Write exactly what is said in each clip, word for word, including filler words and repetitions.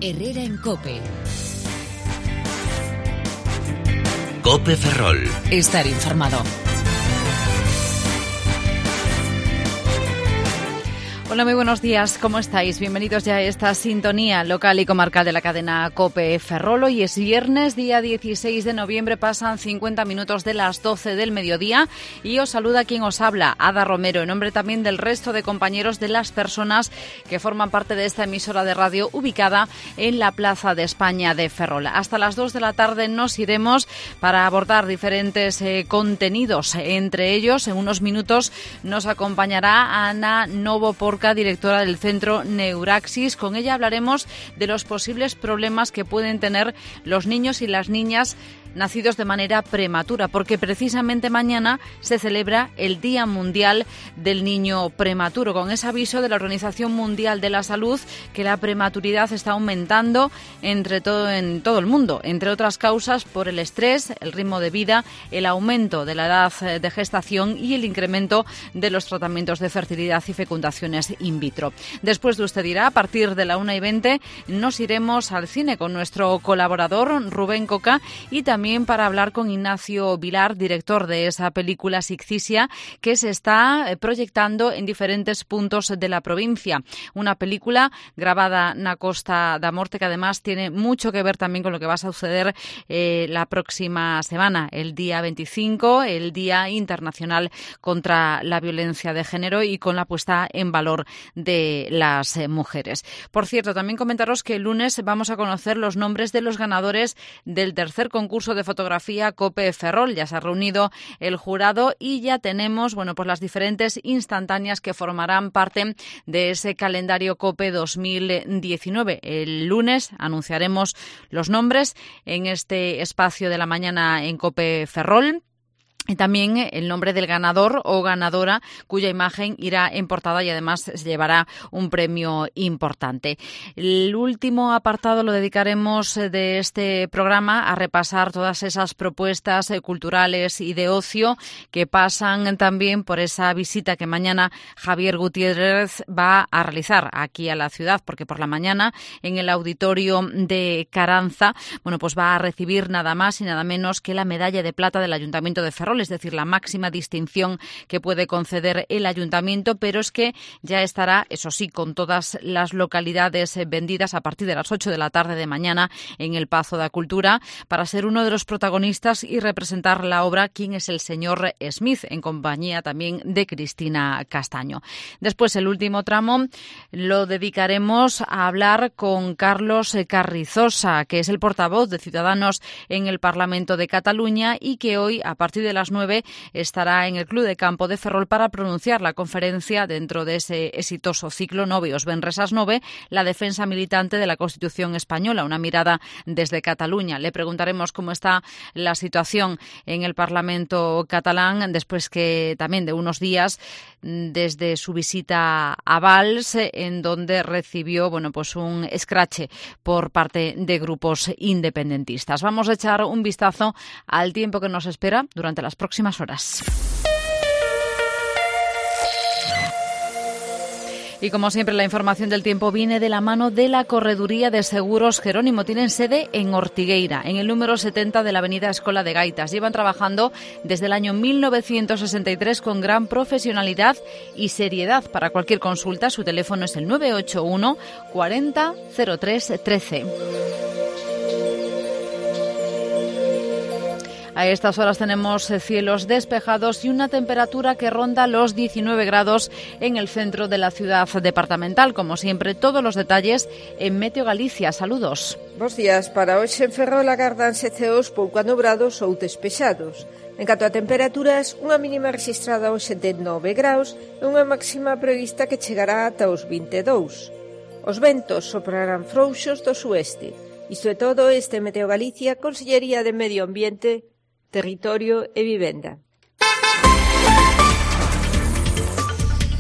Herrera en COPE. COPE Ferrol. Estar informado. Hola, muy buenos días, ¿cómo estáis? Bienvenidos ya a esta sintonía local y comarcal de la cadena COPE Ferrol. Hoy es viernes, día dieciséis de noviembre, pasan cincuenta minutos de las doce del mediodía y os saluda quien os habla, Ada Romero, en nombre también del resto de compañeros de las personas que forman parte de esta emisora de radio ubicada en la Plaza de España de Ferrol. Hasta las dos de la tarde nos iremos para abordar diferentes eh, contenidos. Entre ellos, en unos minutos nos acompañará Ana Novoporca, directora del Centro Neuraxis. Con ella hablaremos de los posibles problemas que pueden tener los niños y las niñas nacidos de manera prematura, porque precisamente mañana se celebra el Día Mundial del Niño Prematuro, con ese aviso de la Organización Mundial de la Salud que la prematuridad está aumentando entre todo, en todo el mundo, entre otras causas por el estrés, el ritmo de vida, el aumento de la edad de gestación y el incremento de los tratamientos de fertilidad y fecundaciones in vitro. Después de Usted dirá, a partir de la una y veinte, nos iremos al cine con nuestro colaborador Rubén Coca y también También para hablar con Ignacio Vilar, director de esa película Siccilia, que se está proyectando en diferentes puntos de la provincia. Una película grabada na Costa da Morte, que además tiene mucho que ver también con lo que va a suceder eh, la próxima semana, el día veinticinco, el Día Internacional contra la Violencia de Género, y con la puesta en valor de las eh, mujeres. Por cierto, también comentaros que el lunes vamos a conocer los nombres de los ganadores del tercer concurso de fotografía COPE Ferrol. Ya se ha reunido el jurado y ya tenemos, bueno, pues las diferentes instantáneas que formarán parte de ese calendario COPE dos mil diecinueve. El lunes anunciaremos los nombres en este espacio de la mañana en COPE Ferrol. Y también el nombre del ganador o ganadora cuya imagen irá en portada y además se llevará un premio importante. El último apartado lo dedicaremos de este programa a repasar todas esas propuestas culturales y de ocio que pasan también por esa visita que mañana Javier Gutiérrez va a realizar aquí a la ciudad, porque por la mañana en el auditorio de Caranza, bueno, pues va a recibir nada más y nada menos que la medalla de plata del Ayuntamiento de Ferrol, es decir, la máxima distinción que puede conceder el ayuntamiento, pero es que ya estará, eso sí, con todas las localidades vendidas a partir de las ocho de la tarde de mañana en el Pazo da Cultura, para ser uno de los protagonistas y representar la obra Quién es el señor Smith, en compañía también de Cristina Castaño. Después, el último tramo lo dedicaremos a hablar con Carlos Carrizosa, que es el portavoz de Ciudadanos en el Parlamento de Cataluña y que hoy, a partir de las nueve, estará en el Club de Campo de Ferrol para pronunciar la conferencia dentro de ese exitoso ciclo Noveos Benresas Nove, la defensa militante de la Constitución española, una mirada desde Cataluña. Le preguntaremos cómo está la situación en el Parlamento catalán después que también de unos días desde su visita a Valls, en donde recibió, bueno, pues un escrache por parte de grupos independentistas. Vamos a echar un vistazo al tiempo que nos espera durante las próximas horas. Y como siempre, la información del tiempo viene de la mano de la Correduría de Seguros Jerónimo. Tienen sede en Ortigueira, en el número setenta de la avenida Escola de Gaitas. Llevan trabajando desde el año mil novecientos sesenta y tres con gran profesionalidad y seriedad. Para cualquier consulta, su teléfono es el nueve ocho uno cuarenta cero tres trece. A estas horas tenemos cielos despejados y una temperatura que ronda los diecinueve grados en el centro de la ciudad departamental. Como siempre, todos los detalles en Meteo Galicia. Saludos. Bos días. Para hoxe en Ferrol agárdanse ceos pouco anubrados ou despexados. En canto a temperaturas, unha mínima registrada hoxe de nove graus e unha máxima prevista que chegará ata os vinte e dous. Os ventos soprarán frouxos do sueste. Isto é todo este Meteo Galicia, Consellería de Medio Ambiente, Territorio e Vivenda.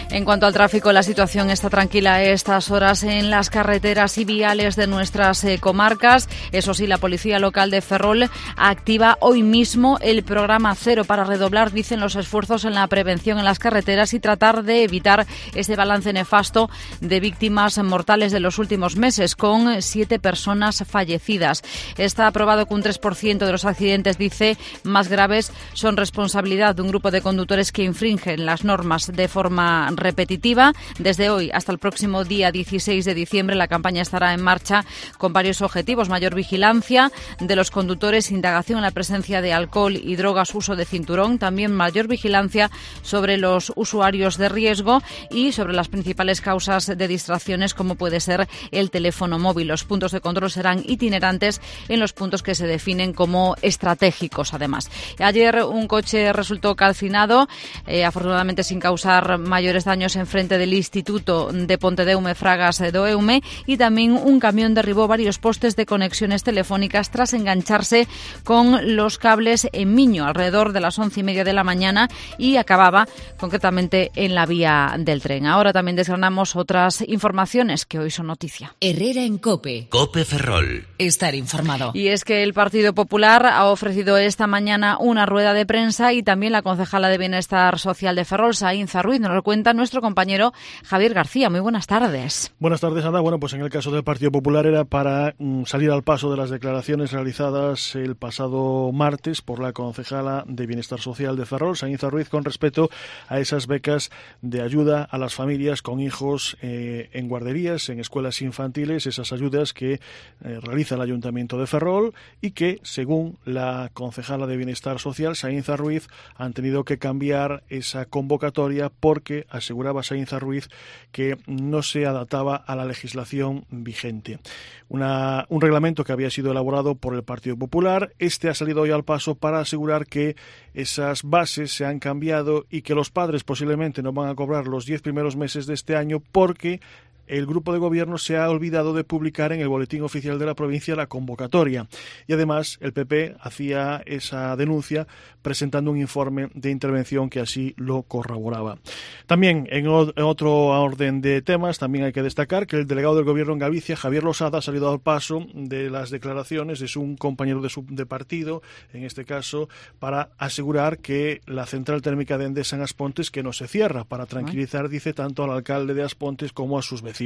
En cuanto al tráfico, la situación está tranquila a estas horas en las carreteras y viales de nuestras eh, comarcas. Eso sí, la Policía Local de Ferrol activa hoy mismo el programa Cero para redoblar, dicen, los esfuerzos en la prevención en las carreteras y tratar de evitar ese balance nefasto de víctimas mortales de los últimos meses, con siete personas fallecidas. Está aprobado que un tres por ciento de los accidentes, dice, más graves son responsabilidad de un grupo de conductores que infringen las normas de forma repetitiva. Desde hoy hasta el próximo día dieciséis de diciembre la campaña estará en marcha con varios objetivos: mayor vigilancia de los conductores, indagación en la presencia de alcohol y drogas, uso de cinturón, también mayor vigilancia sobre los usuarios de riesgo y sobre las principales causas de distracciones, como puede ser el teléfono móvil. Los puntos de control serán itinerantes en los puntos que se definen como estratégicos, además. Ayer un coche resultó calcinado, eh, afortunadamente sin causar mayores daños, en frente del Instituto de Pontedeume Fragas do Eume, y también un camión derribó varios postes de conexiones telefónicas tras engancharse con los cables en Miño alrededor de las once y media de la mañana y acababa concretamente en la vía del tren. Ahora también desgranamos otras informaciones que hoy son noticia. Herrera en COPE. COPE Ferrol. Estar informado. Y es que el Partido Popular ha ofrecido esta mañana una rueda de prensa y también la concejala de Bienestar Social de Ferrol, Saínza Ruiz. Nos lo cuenta nuestro compañero Javier García. Muy buenas tardes. Buenas tardes, Ana. Bueno, pues en el caso del Partido Popular era para mm, salir al paso de las declaraciones realizadas el pasado martes por la concejala de Bienestar Social de Ferrol, Saínza Ruiz, con respecto a esas becas de ayuda a las familias con hijos eh, en guarderías, en escuelas infantiles, esas ayudas que eh, realiza el Ayuntamiento de Ferrol y que, según la concejala de Bienestar Social, Saínza Ruiz, han tenido que cambiar esa convocatoria porque aseguraba Saínza Ruiz que no se adaptaba a la legislación vigente. Una, un reglamento que había sido elaborado por el Partido Popular, este ha salido hoy al paso para asegurar que esas bases se han cambiado y que los padres posiblemente no van a cobrar los diez primeros meses de este año porque el grupo de gobierno se ha olvidado de publicar en el boletín oficial de la provincia la convocatoria. Y además el P P hacía esa denuncia presentando un informe de intervención que así lo corroboraba. También en, o- en otro orden de temas, también hay que destacar que el delegado del gobierno en Galicia, Javier Losada, ha salido al paso de las declaraciones de su compañero de, su, de partido, en este caso, para asegurar que la central térmica de Endesa en Aspontes que no se cierra, para tranquilizar, dice, tanto al alcalde de Aspontes como a sus vecinos.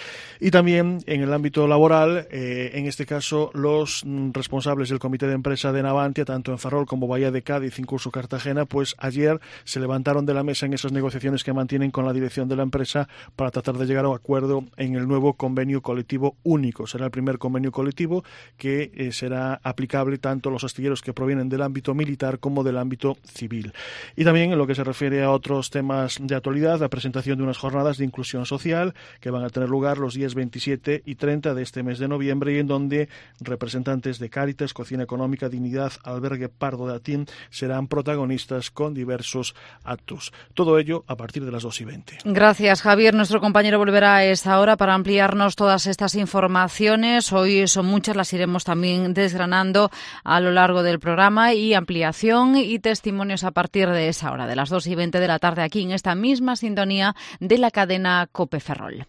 Y también en el ámbito laboral, eh, en este caso, los mm, responsables del comité de empresa de Navantia, tanto en Ferrol como Bahía de Cádiz, incluso Cartagena, pues ayer se levantaron de la mesa en esas negociaciones que mantienen con la dirección de la empresa para tratar de llegar a un acuerdo en el nuevo convenio colectivo único. Será el primer convenio colectivo que eh, será aplicable tanto a los astilleros que provienen del ámbito militar como del ámbito civil. Y también en lo que se refiere a otros temas de actualidad, la presentación de unas jornadas de inclusión social que van a tener lugar los días veintisiete y treinta de este mes de noviembre y en donde representantes de Cáritas, Cocina Económica, Dignidad, Albergue Pardo de Atín serán protagonistas con diversos actos. Todo ello a partir de las dos y veinte. Gracias, Javier. Nuestro compañero volverá a esta hora para ampliarnos todas estas informaciones. Hoy son muchas, las iremos también desgranando a lo largo del programa, y ampliación y testimonios a partir de esa hora, de las dos y veinte de la tarde, aquí en esta misma sintonía de la cadena COPE Ferrol.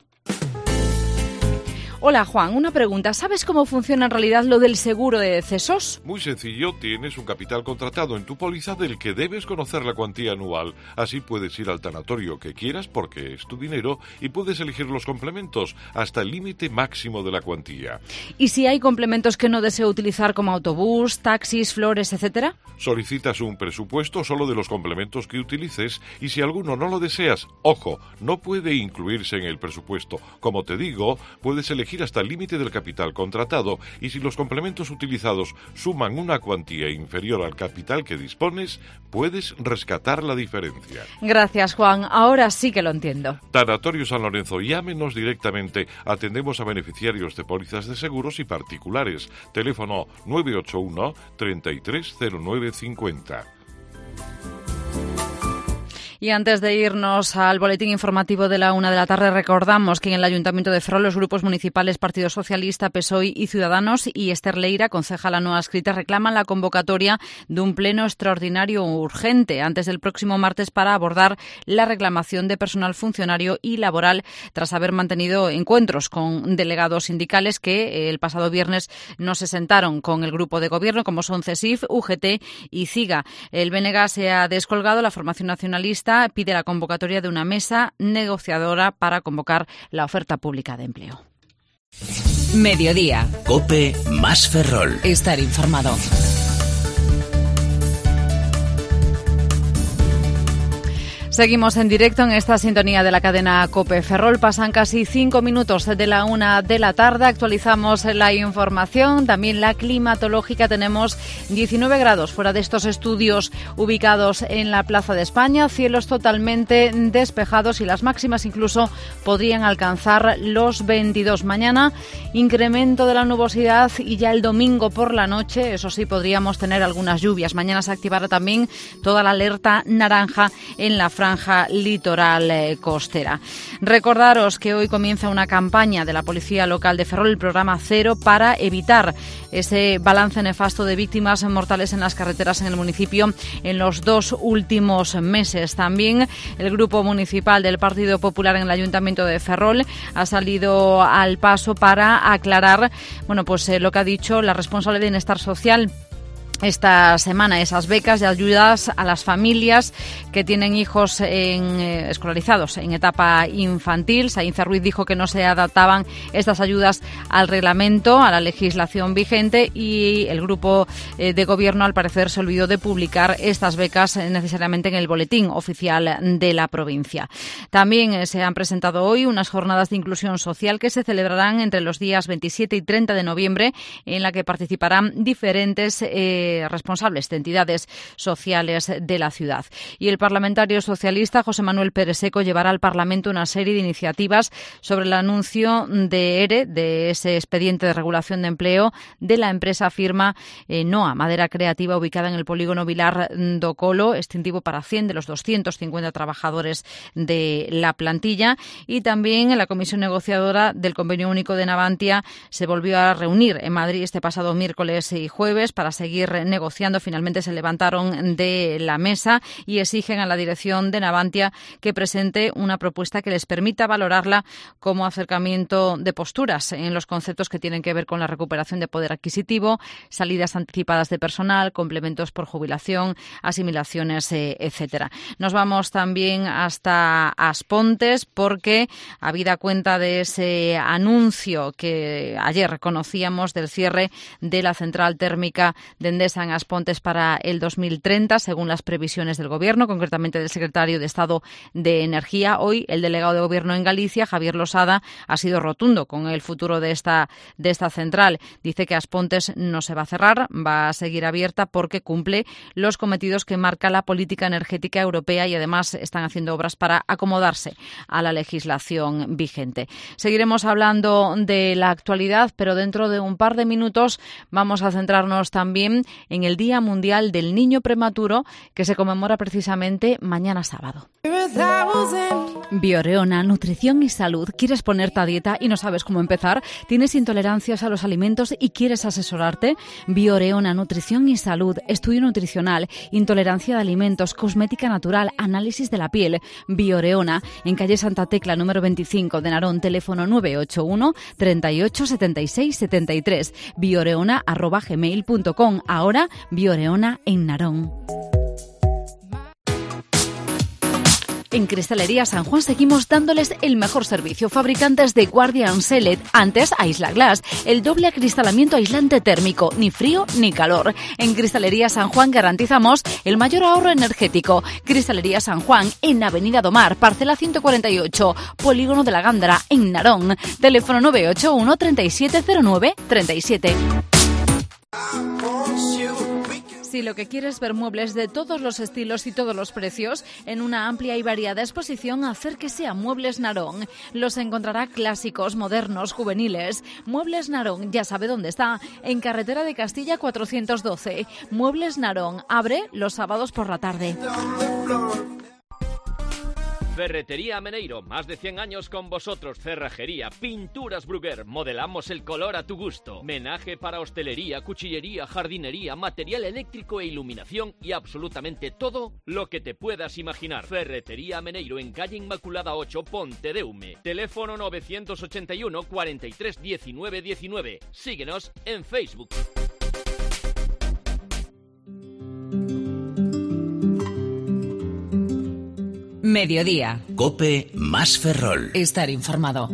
Hola, Juan, una pregunta. ¿Sabes cómo funciona en realidad lo del seguro de decesos? Muy sencillo, tienes un capital contratado en tu póliza del que debes conocer la cuantía anual. Así puedes ir al tanatorio que quieras porque es tu dinero y puedes elegir los complementos hasta el límite máximo de la cuantía. ¿Y si hay complementos que no deseo utilizar, como autobús, taxis, flores, etcétera? Solicitas un presupuesto solo de los complementos que utilices y si alguno no lo deseas, ojo, no puede incluirse en el presupuesto. Como te digo, puedes elegir hasta el límite del capital contratado y si los complementos utilizados suman una cuantía inferior al capital que dispones, puedes rescatar la diferencia. Gracias, Juan. Ahora sí que lo entiendo. Tanatorio San Lorenzo, llámenos directamente. Atendemos a beneficiarios de pólizas de seguros y particulares. Teléfono nueve ocho uno, treinta y tres cero nueve cincuenta. Y antes de irnos al boletín informativo de la una de la tarde, recordamos que en el Ayuntamiento de Ferrol los grupos municipales Partido Socialista, P S O E y Ciudadanos y Esther Leira, concejala no adscrita, reclaman la convocatoria de un pleno extraordinario urgente antes del próximo martes para abordar la reclamación de personal funcionario y laboral tras haber mantenido encuentros con delegados sindicales que el pasado viernes no se sentaron con el grupo de gobierno, como son C E S I F, U G T y CIGA. El B N G se ha descolgado, la formación nacionalista pide la convocatoria de una mesa negociadora para convocar la oferta pública de empleo. Mediodía. COPE más Ferrol. Estar informado. Seguimos en directo en esta sintonía de la cadena COPE Ferrol. Pasan casi cinco minutos de la una de la tarde. Actualizamos la información, también la climatológica. Tenemos diecinueve grados fuera de estos estudios ubicados en la Plaza de España. Cielos totalmente despejados y las máximas incluso podrían alcanzar los veintidós. Mañana, incremento de la nubosidad y ya el domingo por la noche, eso sí, podríamos tener algunas lluvias. Mañana se activará también toda la alerta naranja en la franja litoral eh, costera. Recordaros que hoy comienza una campaña de la Policía Local de Ferrol, el programa Cero, para evitar ese balance nefasto de víctimas mortales en las carreteras en el municipio en los dos últimos meses. También el Grupo Municipal del Partido Popular en el Ayuntamiento de Ferrol ha salido al paso para aclarar, bueno, pues eh, lo que ha dicho la responsable de Bienestar Social esta semana, esas becas de ayudas a las familias que tienen hijos en, eh, escolarizados en etapa infantil. Sainza Ruiz dijo que no se adaptaban estas ayudas al reglamento, a la legislación vigente, y el grupo eh, de gobierno al parecer se olvidó de publicar estas becas eh, necesariamente en el boletín oficial de la provincia. También eh, se han presentado hoy unas jornadas de inclusión social que se celebrarán entre los días veintisiete y treinta de noviembre, en la que participarán diferentes eh, responsables de entidades sociales de la ciudad. Y el parlamentario socialista José Manuel Pérez Seco llevará al Parlamento una serie de iniciativas sobre el anuncio de ERE, de ese expediente de regulación de empleo de la empresa firma eh, NOA, Madera Creativa, ubicada en el polígono Vilar do Colo, extintivo para cien de los doscientos cincuenta trabajadores de la plantilla. Y también en la comisión negociadora del Convenio Único de Navantia se volvió a reunir en Madrid este pasado miércoles y jueves para seguir negociando. Finalmente se levantaron de la mesa y exigen a la dirección de Navantia que presente una propuesta que les permita valorarla como acercamiento de posturas en los conceptos que tienen que ver con la recuperación de poder adquisitivo, salidas anticipadas de personal, complementos por jubilación, asimilaciones, eh, etcétera. Nos vamos también hasta Aspontes porque, habida cuenta de ese anuncio que ayer conocíamos del cierre de la central térmica de Endesa en Aspontes para el dos mil treinta, según las previsiones del Gobierno, concretamente del secretario de Estado de Energía. Hoy el delegado de Gobierno en Galicia, Javier Losada, ha sido rotundo con el futuro de esta, de esta central. Dice que Aspontes no se va a cerrar, va a seguir abierta porque cumple los cometidos que marca la política energética europea y además están haciendo obras para acomodarse a la legislación vigente. Seguiremos hablando de la actualidad, pero dentro de un par de minutos vamos a centrarnos también en el Día Mundial del Niño Prematuro, que se conmemora precisamente mañana sábado. Bioreona, nutrición y salud. ¿Quieres ponerte a dieta y no sabes cómo empezar? ¿Tienes intolerancias a los alimentos y quieres asesorarte? Bioreona, nutrición y salud, estudio nutricional, intolerancia de alimentos, cosmética natural, análisis de la piel. Bioreona, en calle Santa Tecla, número veinticinco de Narón, teléfono nueve ocho uno, treinta y ocho, setenta y seis, setenta y tres, bioreona arroba gmail punto com. Ahora, Bioreona en Narón. En Cristalería San Juan seguimos dándoles el mejor servicio. Fabricantes de Guardian Select, antes Isla Glass, el doble acristalamiento aislante térmico, ni frío ni calor. En Cristalería San Juan garantizamos el mayor ahorro energético. Cristalería San Juan en Avenida Domar, parcela ciento cuarenta y ocho, Polígono de la Gándara, en Narón. Teléfono nueve ocho uno, treinta y siete cero nueve, treinta y siete. Si lo que quieres es ver muebles de todos los estilos y todos los precios en una amplia y variada exposición, acérquese a Muebles Narón. Los encontrará clásicos, modernos, juveniles. Muebles Narón, ya sabe dónde está, en Carretera de Castilla cuatrocientos doce. Muebles Narón, abre los sábados por la tarde. Ferretería Meneiro, más de cien años con vosotros. Cerrajería, pinturas Bruguer, modelamos el color a tu gusto. Menaje para hostelería, cuchillería, jardinería, material eléctrico e iluminación y absolutamente todo lo que te puedas imaginar. Ferretería Meneiro en calle Inmaculada ocho, Pontedeume. Teléfono novecientos ochenta y uno, cuarenta y tres, diecinueve diecinueve. Síguenos en Facebook. Mediodía. COPE más Ferrol. Estar informado.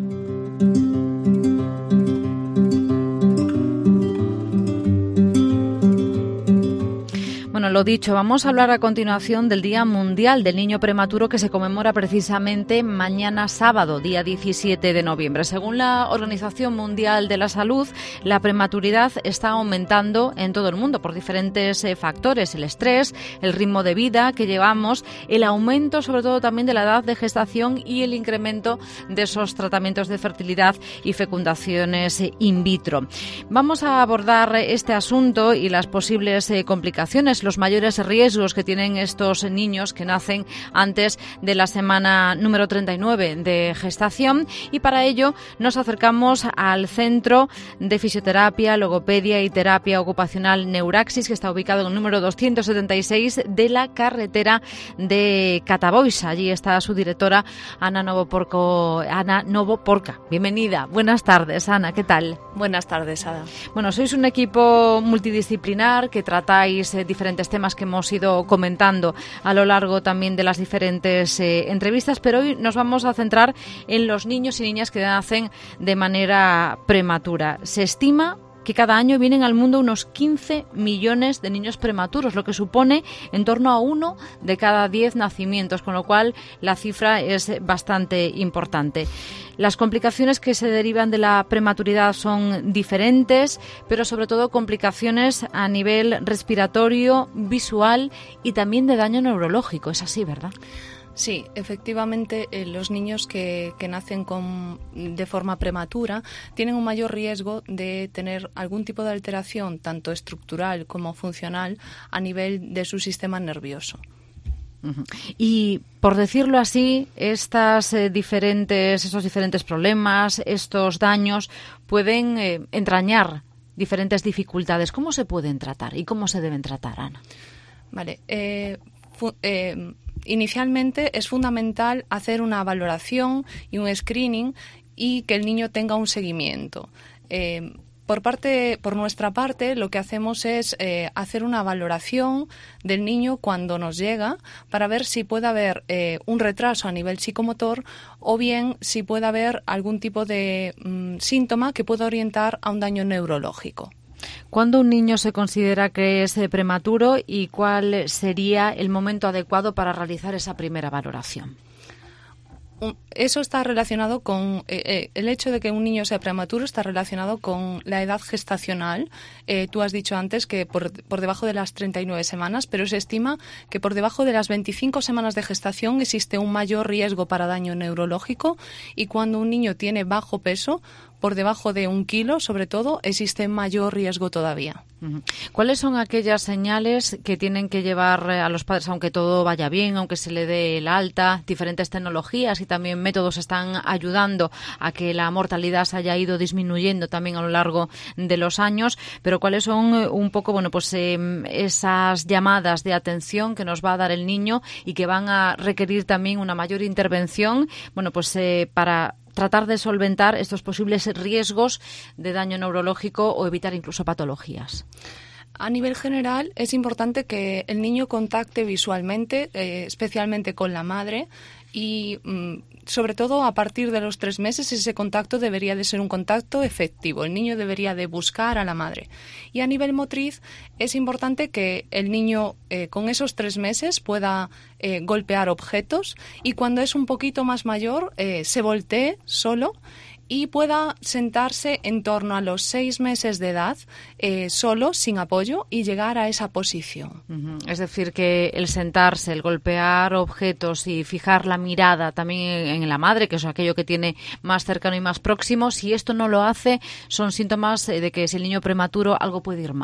Bueno, lo dicho, vamos a hablar a continuación del Día Mundial del Niño Prematuro que se conmemora precisamente mañana sábado, día diecisiete de noviembre. Según la Organización Mundial de la Salud, la prematuridad está aumentando en todo el mundo por diferentes eh, factores, el estrés, el ritmo de vida que llevamos, el aumento sobre todo también de la edad de gestación y el incremento de esos tratamientos de fertilidad y fecundaciones eh, in vitro. Vamos a abordar este asunto y las posibles eh, complicaciones, los mayores riesgos que tienen estos niños que nacen antes de la semana número treinta y nueve de gestación, y para ello nos acercamos al Centro de Fisioterapia, Logopedia y Terapia Ocupacional Neuraxis, que está ubicado en el número doscientos setenta y seis de la carretera de Catabois. Allí está su directora, Ana Novoporco, Ana Novoporca. Bienvenida. Buenas tardes, Ana. ¿Qué tal? Buenas tardes, Ada. Bueno, sois un equipo multidisciplinar que tratáis eh, diferentes temas que hemos ido comentando a lo largo también de las diferentes eh, entrevistas, pero hoy nos vamos a centrar en los niños y niñas que nacen de manera prematura. Se estima que cada año vienen al mundo unos quince millones de niños prematuros, lo que supone en torno a uno de cada diez nacimientos, con lo cual la cifra es bastante importante. Las complicaciones que se derivan de la prematuridad son diferentes, pero sobre todo complicaciones a nivel respiratorio, visual y también de daño neurológico. Es así, ¿verdad? Sí, efectivamente, eh, los niños que, que nacen con, de forma prematura tienen un mayor riesgo de tener algún tipo de alteración, tanto estructural como funcional, a nivel de su sistema nervioso. Y, por decirlo así, estas eh, diferentes, estos diferentes problemas, estos daños, pueden eh, entrañar diferentes dificultades. ¿Cómo se pueden tratar y cómo se deben tratar, Ana? Vale, eh, fu- eh, inicialmente es fundamental hacer una valoración y un screening y que el niño tenga un seguimiento. Eh, Por parte, por nuestra parte, lo que hacemos es eh, hacer una valoración del niño cuando nos llega para ver si puede haber eh, un retraso a nivel psicomotor o bien si puede haber algún tipo de mm, síntoma que pueda orientar a un daño neurológico. ¿Cuándo un niño se considera que es eh, prematuro y cuál sería el momento adecuado para realizar esa primera valoración? Eso está relacionado con eh, eh, el hecho de que un niño sea prematuro está relacionado con la edad gestacional. Eh, tú has dicho antes que por, por debajo de las treinta y nueve semanas, pero se estima que por debajo de las veinticinco semanas de gestación existe un mayor riesgo para daño neurológico, y cuando un niño tiene bajo peso, por debajo de un kilo, sobre todo, existe mayor riesgo todavía. ¿Cuáles son aquellas señales que tienen que llevar a los padres, aunque todo vaya bien, aunque se le dé el alta? Diferentes tecnologías y también métodos están ayudando a que la mortalidad se haya ido disminuyendo también a lo largo de los años, pero ¿cuáles son un poco, bueno, pues eh, esas llamadas de atención que nos va a dar el niño y que van a requerir también una mayor intervención, bueno, pues eh, para tratar de solventar estos posibles riesgos de daño neurológico o evitar incluso patologías? A nivel general, es importante que el niño contacte visualmente, eh, especialmente con la madre, y mm, sobre todo a partir de los tres meses ese contacto debería de ser un contacto efectivo. El niño debería de buscar a la madre. Y a nivel motriz es importante que el niño eh, con esos tres meses pueda eh, golpear objetos, y cuando es un poquito más mayor eh, se voltee solo y pueda sentarse en torno a los seis meses de edad eh, solo, sin apoyo, y llegar a esa posición. Uh-huh. Es decir, que el sentarse, el golpear objetos y fijar la mirada también en, en la madre, que es aquello que tiene más cercano y más próximo, si esto no lo hace, son síntomas de que si el niño prematuro algo puede ir mal, ¿no?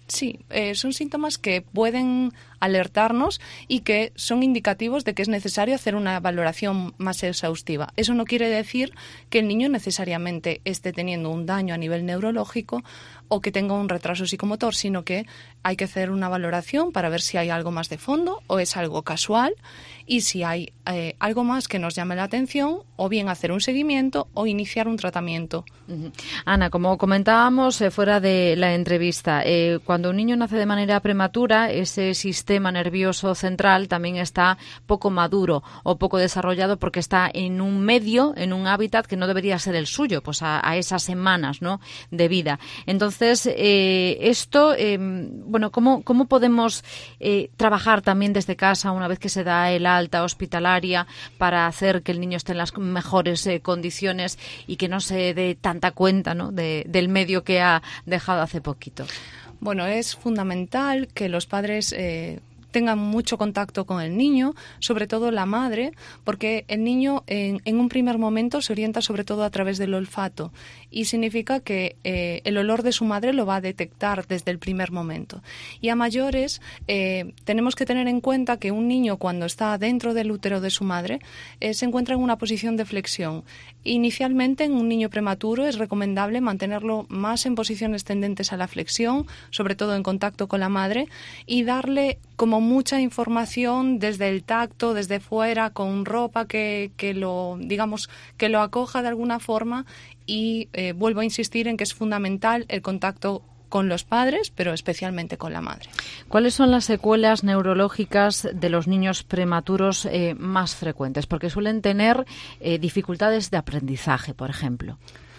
Sí, eh, son síntomas que pueden alertarnos y que son indicativos de que es necesario hacer una valoración más exhaustiva. Eso no quiere decir que el niño necesariamente esté teniendo un daño a nivel neurológico o que tenga un retraso psicomotor, sino que hay que hacer una valoración para ver si hay algo más de fondo o es algo casual, y si hay eh, algo más que nos llame la atención, o bien hacer un seguimiento o iniciar un tratamiento. Uh-huh. Ana, como comentábamos eh, fuera de la entrevista, eh, cuando un niño nace de manera prematura, ese sistema nervioso central también está poco maduro o poco desarrollado, porque está en un medio, en un hábitat que no debería ser el suyo, pues a, a esas semanas, ¿no?, de vida. Entonces, eh, esto, eh, bueno, ¿cómo, cómo podemos eh, trabajar también desde casa una vez que se da el alta hospitalaria para hacer que el niño esté en las mejores eh, condiciones y que no se dé tanta cuenta, ¿no?, de, del medio que ha dejado hace poquito? Bueno, es fundamental que los padres eh, tengan mucho contacto con el niño, sobre todo la madre, porque el niño en, en un primer momento se orienta sobre todo a través del olfato, y significa que eh, el olor de su madre lo va a detectar desde el primer momento. Y a mayores eh, tenemos que tener en cuenta que un niño, cuando está dentro del útero de su madre, eh, se encuentra en una posición de flexión. Inicialmente, en un niño prematuro es recomendable mantenerlo más en posiciones tendentes a la flexión, sobre todo en contacto con la madre, y darle como mucha información desde el tacto, desde fuera, con ropa que, que lo, digamos, que lo acoja de alguna forma. Y eh, vuelvo a insistir en que es fundamental el contacto con los padres, pero especialmente con la madre. ¿Cuáles son las secuelas neurológicas de los niños prematuros eh, más frecuentes? Porque suelen tener eh, dificultades de aprendizaje, por ejemplo.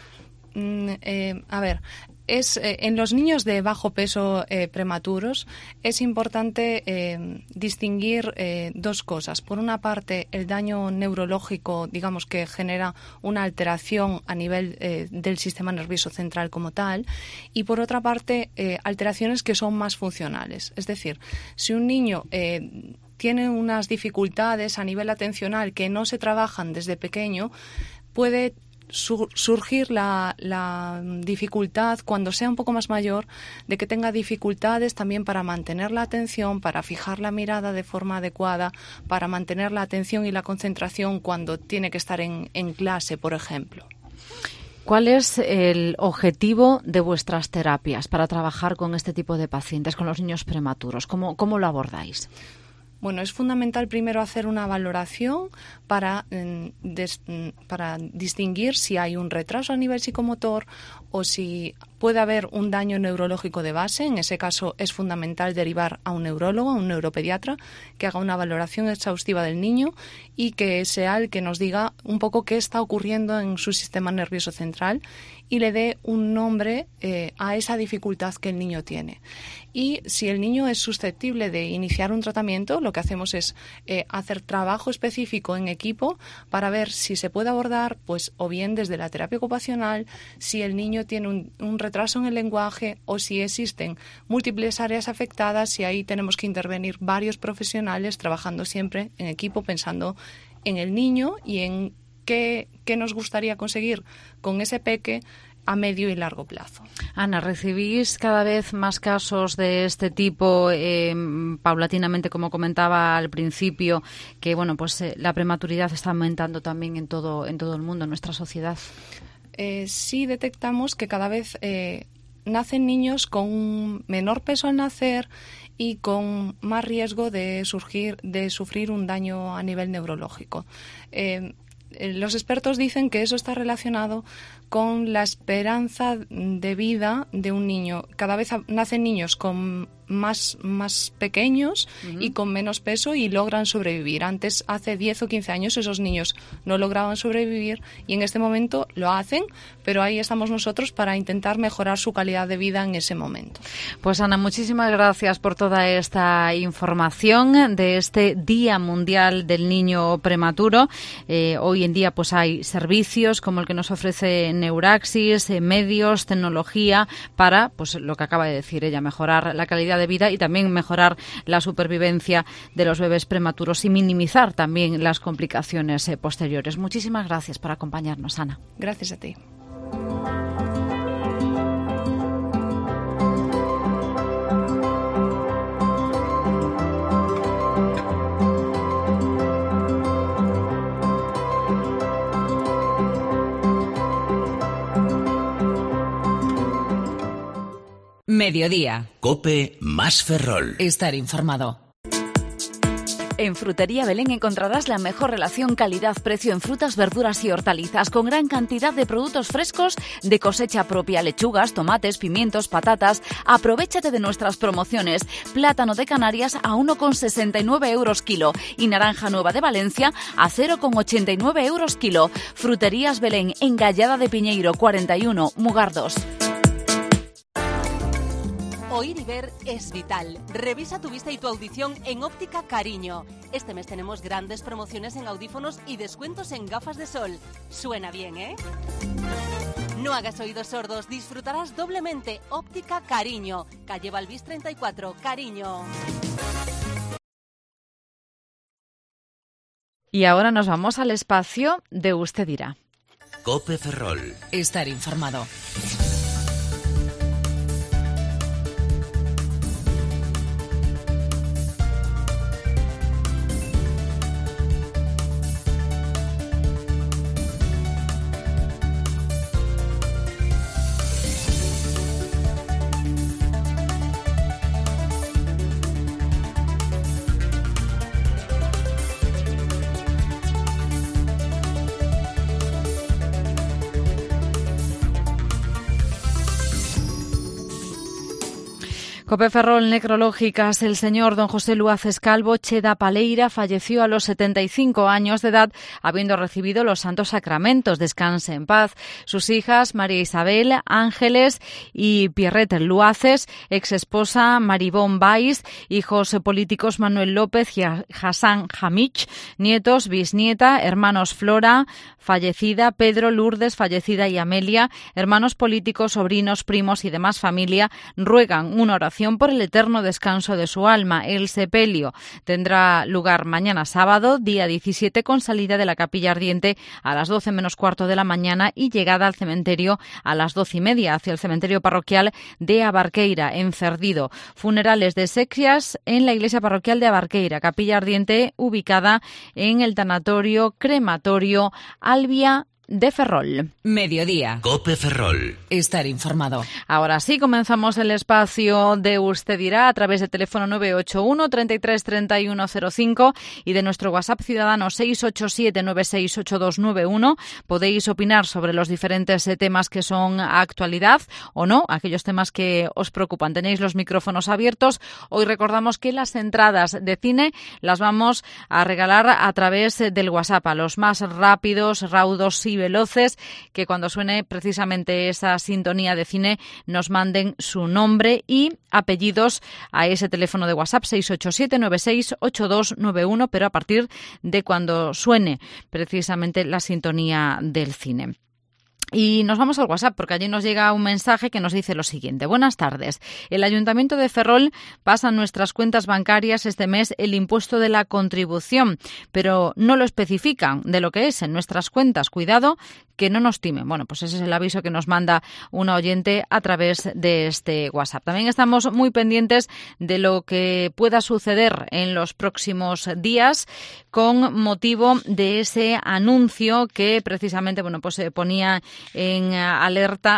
Mm, eh, a ver, es eh, en los niños de bajo peso eh, prematuros es importante eh, distinguir eh, dos cosas. Por una parte, el daño neurológico, digamos, que genera una alteración a nivel eh, del sistema nervioso central como tal, y por otra parte, eh, alteraciones que son más funcionales. Es decir, si un niño eh, tiene unas dificultades a nivel atencional que no se trabajan desde pequeño, puede surgir la, la dificultad cuando sea un poco más mayor de que tenga dificultades también para mantener la atención, para fijar la mirada de forma adecuada, para mantener la atención y la concentración cuando tiene que estar en, en clase, por ejemplo. ¿Cuál es el objetivo de vuestras terapias para trabajar con este tipo de pacientes, con los niños prematuros? ¿Cómo, cómo lo abordáis? Bueno, es fundamental primero hacer una valoración para, eh, des, para distinguir si hay un retraso a nivel psicomotor o si puede haber un daño neurológico de base. En ese caso es fundamental derivar a un neurólogo, a un neuropediatra, que haga una valoración exhaustiva del niño y que sea el que nos diga un poco qué está ocurriendo en su sistema nervioso central y le dé un nombre eh, a esa dificultad que el niño tiene. Y si el niño es susceptible de iniciar un tratamiento, lo que hacemos es eh, hacer trabajo específico en equipo para ver si se puede abordar, pues o bien desde la terapia ocupacional, si el niño tiene un, un retraso en el lenguaje o si existen múltiples áreas afectadas, y ahí tenemos que intervenir varios profesionales trabajando siempre en equipo, pensando en el niño y en qué, qué nos gustaría conseguir con ese peque a medio y largo plazo. Ana, ¿recibís cada vez más casos de este tipo, eh, paulatinamente, como comentaba al principio, que bueno, pues eh, la prematuridad está aumentando también en todo, en todo el mundo, en nuestra sociedad? Eh, sí detectamos que cada vez eh, nacen niños con un menor peso al nacer y con más riesgo de surgir, de sufrir un daño a nivel neurológico. Eh, Los expertos dicen que eso está relacionado con la esperanza de vida de un niño. Cada vez nacen niños con más, más pequeños uh-huh. y con menos peso y logran sobrevivir. Antes, hace diez o quince años, esos niños no lograban sobrevivir y en este momento lo hacen, pero ahí estamos nosotros para intentar mejorar su calidad de vida en ese momento. Pues Ana, muchísimas gracias por toda esta información de este Día Mundial del Niño Prematuro. Eh, hoy en día pues hay servicios como el que nos ofrece Neuraxis, eh, medios, tecnología para, pues lo que acaba de decir ella, mejorar la calidad de vida y también mejorar la supervivencia de los bebés prematuros y minimizar también las complicaciones eh, posteriores. Muchísimas gracias por acompañarnos, Ana. Gracias a ti. Mediodía. Cope más Ferrol. Estar informado. En Frutería Belén encontrarás la mejor relación calidad-precio en frutas, verduras y hortalizas, con gran cantidad de productos frescos de cosecha propia, lechugas, tomates, pimientos, patatas. Aprovéchate de nuestras promociones. Plátano de Canarias a uno con sesenta y nueve euros kilo y naranja nueva de Valencia a cero con ochenta y nueve euros kilo. Fruterías Belén, en Gallada de Piñeiro cuarenta y uno, Mugardos. Oír y ver es vital. Revisa tu vista y tu audición en Óptica Cariño. Este mes tenemos grandes promociones en audífonos y descuentos en gafas de sol. Suena bien, ¿eh? No hagas oídos sordos, disfrutarás doblemente. Óptica Cariño, calle Balbís treinta y cuatro, Cariño. Y ahora nos vamos al espacio de Usted dirá. Cope Ferrol. Estar informado. Cope Ferrol, necrológicas. El señor don José Luaces Calvo Cheda Paleira falleció a los setenta y cinco años de edad, habiendo recibido los santos sacramentos. Descanse en paz. Sus hijas, María Isabel, Ángeles y Pierrette Luaces, ex esposa Maribón Báez, hijos políticos Manuel López y Hassan Hamich, nietos, bisnieta, hermanos Flora, fallecida, Pedro, Lourdes, fallecida y Amelia, hermanos políticos, sobrinos, primos y demás familia, ruegan una oración por el eterno descanso de su alma. El sepelio tendrá lugar mañana sábado, día diecisiete, con salida de la capilla ardiente a las doce menos cuarto de la mañana y llegada al cementerio a las doce y media hacia el cementerio parroquial de Abarqueira, en Cerdido. Funerales de exequias en la iglesia parroquial de Abarqueira, capilla ardiente ubicada en el tanatorio crematorio Albia de Ferrol. Mediodía. Cope Ferrol. Estar informado. Ahora sí, comenzamos el espacio de Usted dirá a través del teléfono nueve ocho uno, treinta y tres, treinta y uno cero cinco y de nuestro WhatsApp ciudadano seis ocho siete, nueve seis ocho dos nueve uno. Podéis opinar sobre los diferentes temas que son actualidad o no, aquellos temas que os preocupan. Tenéis los micrófonos abiertos. Hoy recordamos que las entradas de cine las vamos a regalar a través del WhatsApp a los más rápidos, raudos y veloces, que cuando suene precisamente esa sintonía de cine nos manden su nombre y apellidos a ese teléfono de WhatsApp seis ocho siete, nueve seis ocho dos nueve uno, pero a partir de cuando suene precisamente la sintonía del cine. Y nos vamos al WhatsApp porque allí nos llega un mensaje que nos dice lo siguiente. Buenas tardes. El Ayuntamiento de Ferrol pasa en nuestras cuentas bancarias este mes el impuesto de la contribución, pero no lo especifican de lo que es en nuestras cuentas. Cuidado que no nos timen. Bueno, pues ese es el aviso que nos manda una oyente a través de este WhatsApp. También estamos muy pendientes de lo que pueda suceder en los próximos días con motivo de ese anuncio que precisamente, bueno, pues se ponía en alerta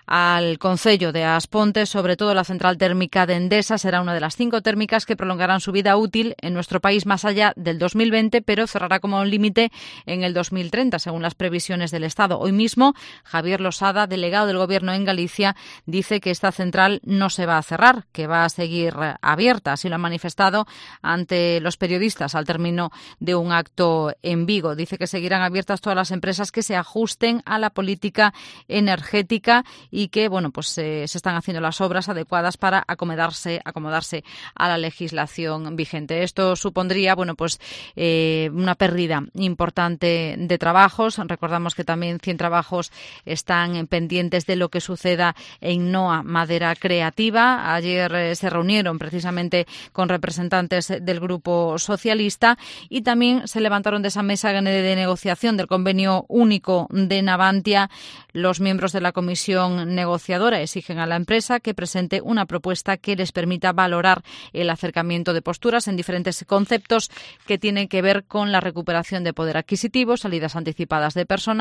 al Concello de Asponte, sobre todo la central térmica de Endesa. Será una de las cinco térmicas que prolongarán su vida útil en nuestro país más allá del dos mil veinte, pero cerrará como un límite en el dos mil treinta, según las previsiones del Estado. Hoy mismo, Javier Losada, delegado del Gobierno en Galicia, dice que esta central no se va a cerrar, que va a seguir abierta. Así lo ha manifestado ante los periodistas al término de un acto en Vigo. Dice que seguirán abiertas todas las empresas que se ajusten a la política energética y que, bueno, pues eh, se están haciendo las obras adecuadas para acomodarse, acomodarse a la legislación vigente. Esto supondría, bueno, pues eh, una pérdida importante de trabajos. Recordamos que también cien trabajos están pendientes de lo que suceda en Noa Madera Creativa. Ayer eh, se reunieron precisamente con representantes del Grupo Socialista y también se levantaron de esa mesa de negociación del convenio único de Navantia. Los miembros de la comisión negociadora exigen a la empresa que presente una propuesta que les permita valorar el acercamiento de posturas en diferentes conceptos que tienen que ver con la recuperación de poder adquisitivo, salidas anticipadas de personal,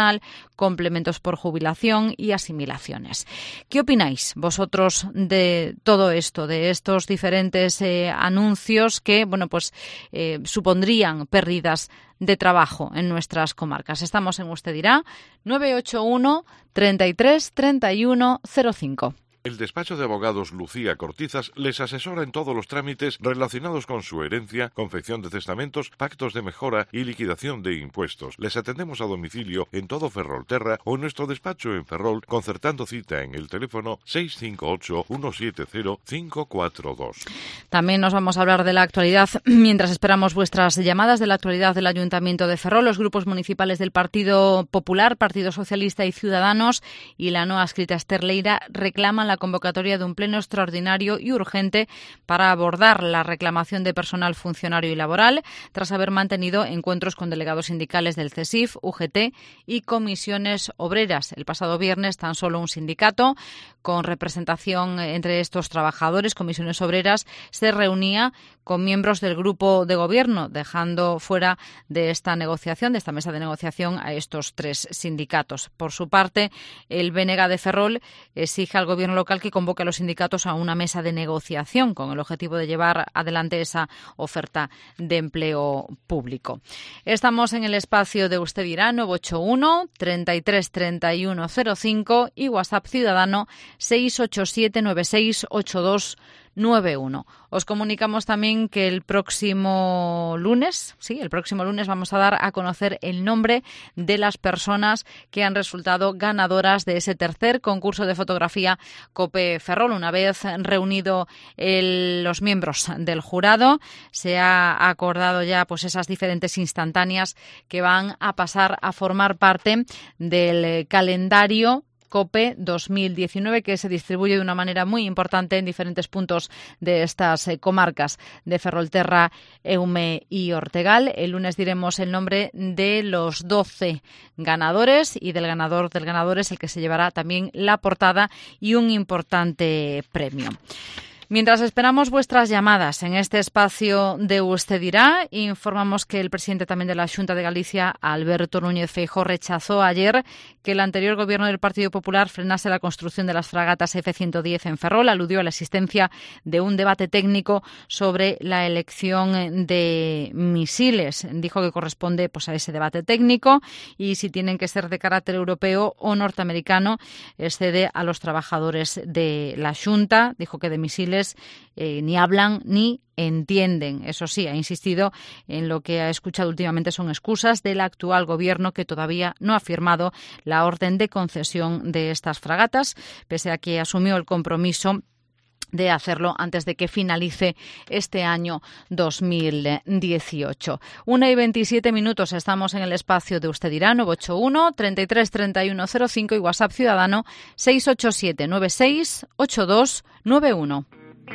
complementos por jubilación y asimilaciones. ¿Qué opináis vosotros de todo esto, de estos diferentes eh, anuncios que, bueno, pues eh, supondrían pérdidas de trabajo en nuestras comarcas? Estamos en Usted Dirá, nueve ocho uno, treinta y tres, treinta y uno, cero cinco. El despacho de abogados Lucía Cortizas les asesora en todos los trámites relacionados con su herencia, confección de testamentos, pactos de mejora y liquidación de impuestos. Les atendemos a domicilio en todo Ferrolterra o en nuestro despacho en Ferrol, concertando cita en el teléfono seis cinco ocho, uno siete cero, cinco cuatro dos. También nos vamos a hablar de la actualidad mientras esperamos vuestras llamadas de la actualidad del Ayuntamiento de Ferrol. Los grupos municipales del Partido Popular, Partido Socialista y Ciudadanos y la no adscrita Ester Leira reclaman la la convocatoria de un pleno extraordinario y urgente para abordar la reclamación de personal funcionario y laboral, tras haber mantenido encuentros con delegados sindicales del CESIF, U G T y comisiones obreras. El pasado viernes, tan solo un sindicato con representación entre estos trabajadores, comisiones obreras, se reunía con miembros del grupo de gobierno, dejando fuera de esta negociación, de esta mesa de negociación, a estos tres sindicatos. Por su parte, el B N G de Ferrol exige al gobierno local que convoque a los sindicatos a una mesa de negociación con el objetivo de llevar adelante esa oferta de empleo público. Estamos en el espacio de Usted Dirá, nueve ocho uno, treinta y tres, treinta y uno, cero cinco y WhatsApp ciudadano seis ocho siete, nueve seis, ocho dos nueve uno. Os comunicamos también que el próximo lunes, sí, el próximo lunes vamos a dar a conocer el nombre de las personas que han resultado ganadoras de ese tercer concurso de fotografía COPE Ferrol. Una vez reunido el, los miembros del jurado, se ha acordado ya pues esas diferentes instantáneas que van a pasar a formar parte del calendario COPE dos mil diecinueve, que se distribuye de una manera muy importante en diferentes puntos de estas eh, comarcas de Ferrolterra, Eume y Ortegal. El lunes diremos el nombre de los doce ganadores y del ganador del ganador es el que se llevará también la portada y un importante premio. Mientras esperamos vuestras llamadas en este espacio de Usted Dirá, informamos que el presidente también de la Xunta de Galicia, Alberto Núñez Feijóo, rechazó ayer que el anterior gobierno del Partido Popular frenase la construcción de las fragatas F ciento diez en Ferrol. Aludió a la existencia de un debate técnico sobre la elección de misiles. Dijo que corresponde pues a ese debate técnico y si tienen que ser de carácter europeo o norteamericano, excede a los trabajadores de la Xunta. Dijo que de misiles Eh, ni hablan ni entienden. Eso sí, ha insistido en lo que ha escuchado últimamente son excusas del actual gobierno que todavía no ha firmado la orden de concesión de estas fragatas, pese a que asumió el compromiso de hacerlo antes de que finalice este año dos mil dieciocho. Una y veintisiete minutos, estamos en el espacio de Usted Dirá, nueve ocho uno, treinta y tres, treinta y uno, cero cinco y WhatsApp ciudadano seis ocho siete, nueve seis, ocho dos nueve uno.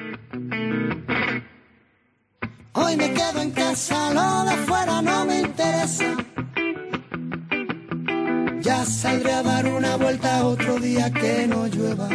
Hoy me quedo en casa, lo de afuera no me interesa. Ya saldré a dar una vuelta otro día que no llueva.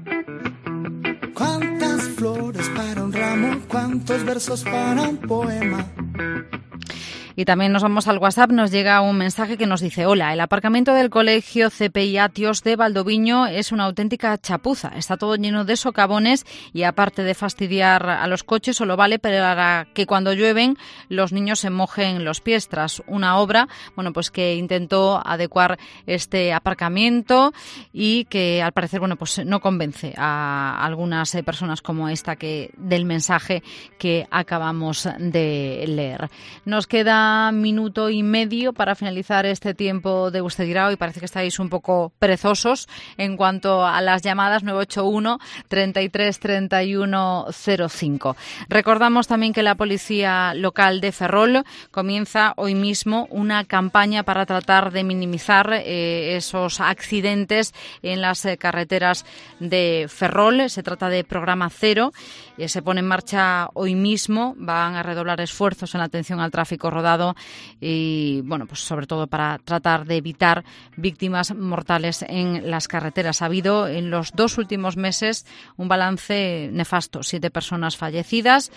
Cuántas flores para un ramo, cuántos versos para un poema. Y también nos vamos al WhatsApp, nos llega un mensaje que nos dice: hola, el aparcamiento del colegio C P I Atios de Valdoviño es una auténtica chapuza. Está todo lleno de socavones y aparte de fastidiar a los coches, solo vale para que cuando llueven los niños se mojen los pies. Tras una obra, bueno, pues que intentó adecuar este aparcamiento y que al parecer, bueno, pues no convence a algunas personas como esta que del mensaje que acabamos de leer. Nos queda minuto y medio para finalizar este tiempo de Usted Dirá. Hoy parece que estáis un poco perezosos en cuanto a las llamadas. Nueve ocho uno, treinta y tres, treinta y uno, cero cinco. Recordamos también que la Policía Local de Ferrol comienza hoy mismo una campaña para tratar de minimizar eh, esos accidentes en las eh, carreteras de Ferrol. Se trata de Programa Cero. Eh, se pone en marcha hoy mismo. Van a redoblar esfuerzos en la atención al tráfico rodado y, bueno, pues sobre todo para tratar de evitar víctimas mortales en las carreteras. Ha habido en los dos últimos meses un balance nefasto, siete personas fallecidas,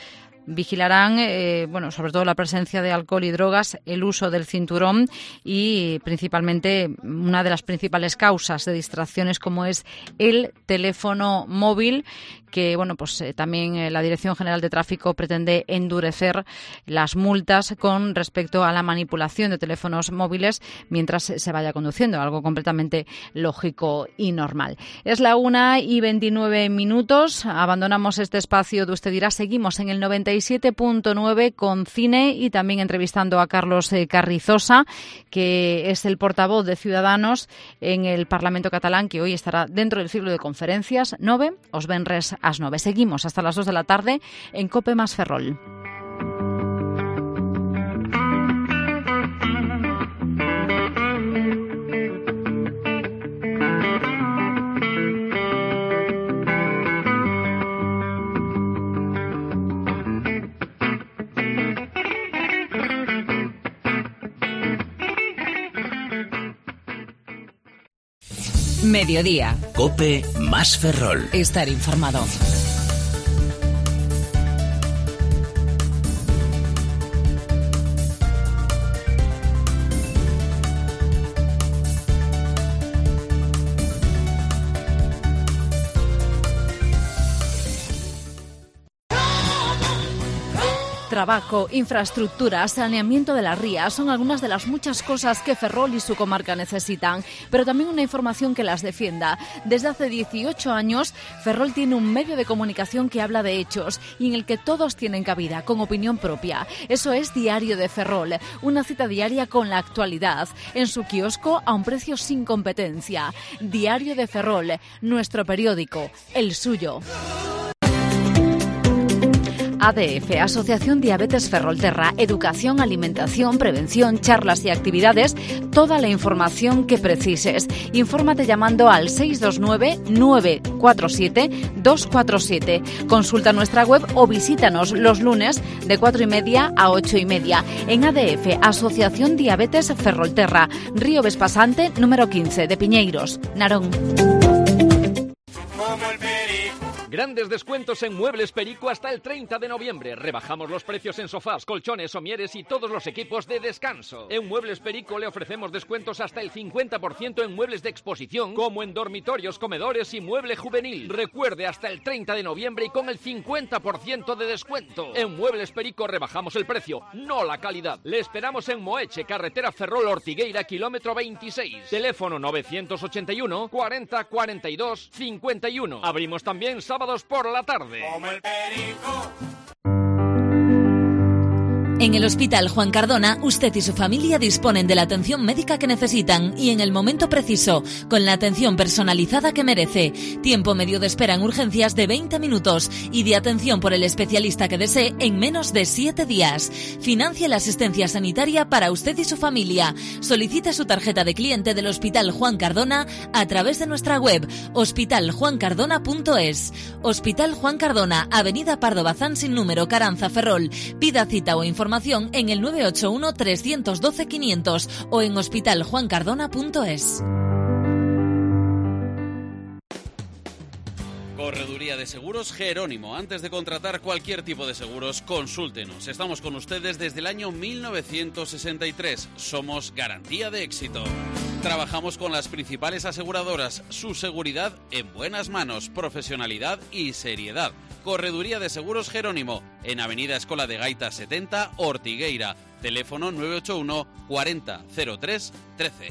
vigilarán, eh, bueno, sobre todo la presencia de alcohol y drogas, el uso del cinturón y principalmente una de las principales causas de distracciones como es el teléfono móvil, que bueno, pues eh, también eh, la Dirección General de Tráfico pretende endurecer las multas con respecto a la manipulación de teléfonos móviles mientras se vaya conduciendo, algo completamente lógico y normal. Es la una y veintinueve minutos, abandonamos este espacio de Usted dirá, seguimos en el noventa y siete punto nueve con cine y también entrevistando a Carlos eh, Carrizosa, que es el portavoz de Ciudadanos en el Parlamento catalán, que hoy estará dentro del ciclo de conferencias nove, os venres ás nove. Seguimos hasta las dos de la tarde en COPE más Ferrol. Mediodía. COPE más Ferrol. Estar informado. Trabajo, infraestructura, saneamiento de las rías son algunas de las muchas cosas que Ferrol y su comarca necesitan, pero también una información que las defienda. Desde hace dieciocho años, Ferrol tiene un medio de comunicación que habla de hechos y en el que todos tienen cabida, con opinión propia. Eso es Diario de Ferrol, una cita diaria con la actualidad, en su kiosco a un precio sin competencia. Diario de Ferrol, nuestro periódico, el suyo. A D F, Asociación Diabetes Ferrolterra, educación, alimentación, prevención, charlas y actividades, toda la información que precises. Infórmate llamando al seis dos nueve, nueve cuatro siete, dos cuatro siete. Consulta nuestra web o visítanos los lunes de cuatro y media a ocho y media en A D F, Asociación Diabetes Ferrolterra, Río Vespasante, número quince de Piñeiros, Narón. Grandes descuentos en Muebles Perico hasta el treinta de noviembre. Rebajamos los precios en sofás, colchones, somieres y todos los equipos de descanso. En Muebles Perico le ofrecemos descuentos hasta el cincuenta por ciento en muebles de exposición, como en dormitorios, comedores y mueble juvenil. Recuerde, hasta el treinta de noviembre y con el cincuenta por ciento de descuento. En Muebles Perico rebajamos el precio, no la calidad. Le esperamos en Moeche, carretera Ferrol Ortigueira, kilómetro veintiséis. Teléfono novecientos ochenta y uno, cuarenta, cuarenta y dos, cincuenta y uno. Abrimos también sábado por la tarde. Como el perico. En el Hospital Juan Cardona, usted y su familia disponen de la atención médica que necesitan y en el momento preciso, con la atención personalizada que merece. Tiempo medio de espera en urgencias de veinte minutos y de atención por el especialista que desee en menos de siete días. Financie la asistencia sanitaria para usted y su familia. Solicite su tarjeta de cliente del Hospital Juan Cardona a través de nuestra web hospital juan cardona punto es. Hospital Juan Cardona, Avenida Pardo Bazán sin número, Caranza, Ferrol. Pida cita o información Información en el nueve ocho uno, tres uno dos, quinientos o en hospital juan cardona punto es. Correduría de Seguros Jerónimo. Antes de contratar cualquier tipo de seguros, consúltenos. Estamos con ustedes desde el año mil novecientos sesenta y tres. Somos garantía de éxito. Trabajamos con las principales aseguradoras. Su seguridad en buenas manos, profesionalidad y seriedad. Correduría de Seguros Jerónimo, en Avenida Escola de Gaitas setenta, Ortigueira. Teléfono nueve ocho uno, cuarenta, cero tres, trece.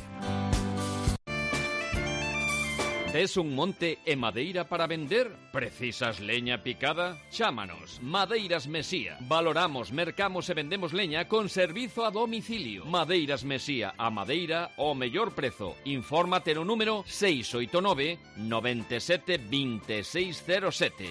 ¿Tes un monte e madeira para vender? Precisas leña picada? Chámanos. Madeiras Mesía. Valoramos, mercamos e vendemos leña con servizo a domicilio. Madeiras Mesía, a madeira o mellor prezo. Infórmate no número seis oito nove, nove sete, dos seis cero sete.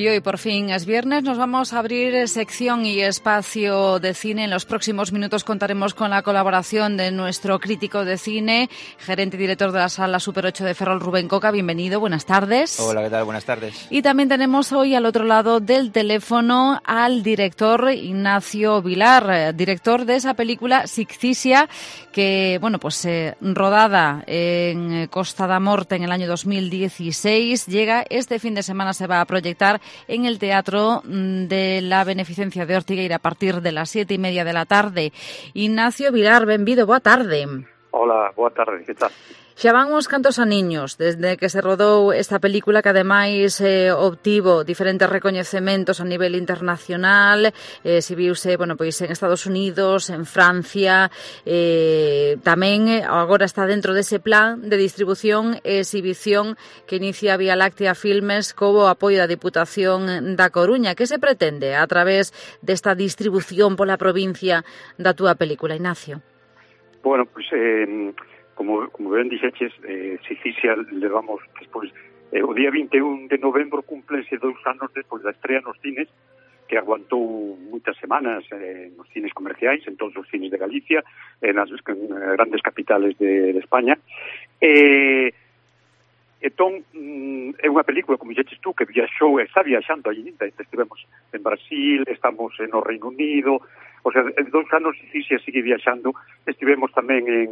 Y hoy por fin es viernes, nos vamos a abrir sección y espacio de cine. En los próximos minutos contaremos con la colaboración de nuestro crítico de cine, gerente y director de la Sala Super ocho de Ferrol, Rubén Coca. Bienvenido, buenas tardes. Hola, ¿qué tal? Buenas tardes. Y también tenemos hoy al otro lado del teléfono al director Ignacio Vilar, director de esa película Sicticia, que, bueno, pues eh, rodada en Costa da Morte en el año dos mil dieciséis, llega este fin de semana, se va a proyectar en el Teatro de la Beneficencia de Ortigueira a partir de las siete y media de la tarde. Ignacio Vilar, benvido, boa tarde. Hola, boa tarde, que tal? Xa van uns cantos aniños desde que se rodou esta película, que ademais eh, obtivo diferentes recoñecementos a nivel internacional, eh, se viuse, bueno, pois en Estados Unidos, en Francia, eh, tamén eh, agora está dentro dese plan de distribución e exhibición que inicia Vía Láctea Filmes co apoio da Diputación da Coruña. Que se pretende a través desta distribución pola provincia da túa película, Ignacio? Bueno, pois... Pues, eh... Como, como ben dixeches, eh, Sicticia levamos despois, eh, o día vinte e un de novembro cúmplense dous anos despois da estrela nos cines, que aguantou moitas semanas eh, nos cines comerciais, en todos os cines de Galicia, en as en grandes capitales de, de España. Eh, entón, mm, é unha película, como dixeches tú, que viaxou, está viaxando aí, estivemos en Brasil, estamos no Reino Unido, o sea, en dous anos Sicticia sigue viaxando, estivemos tamén en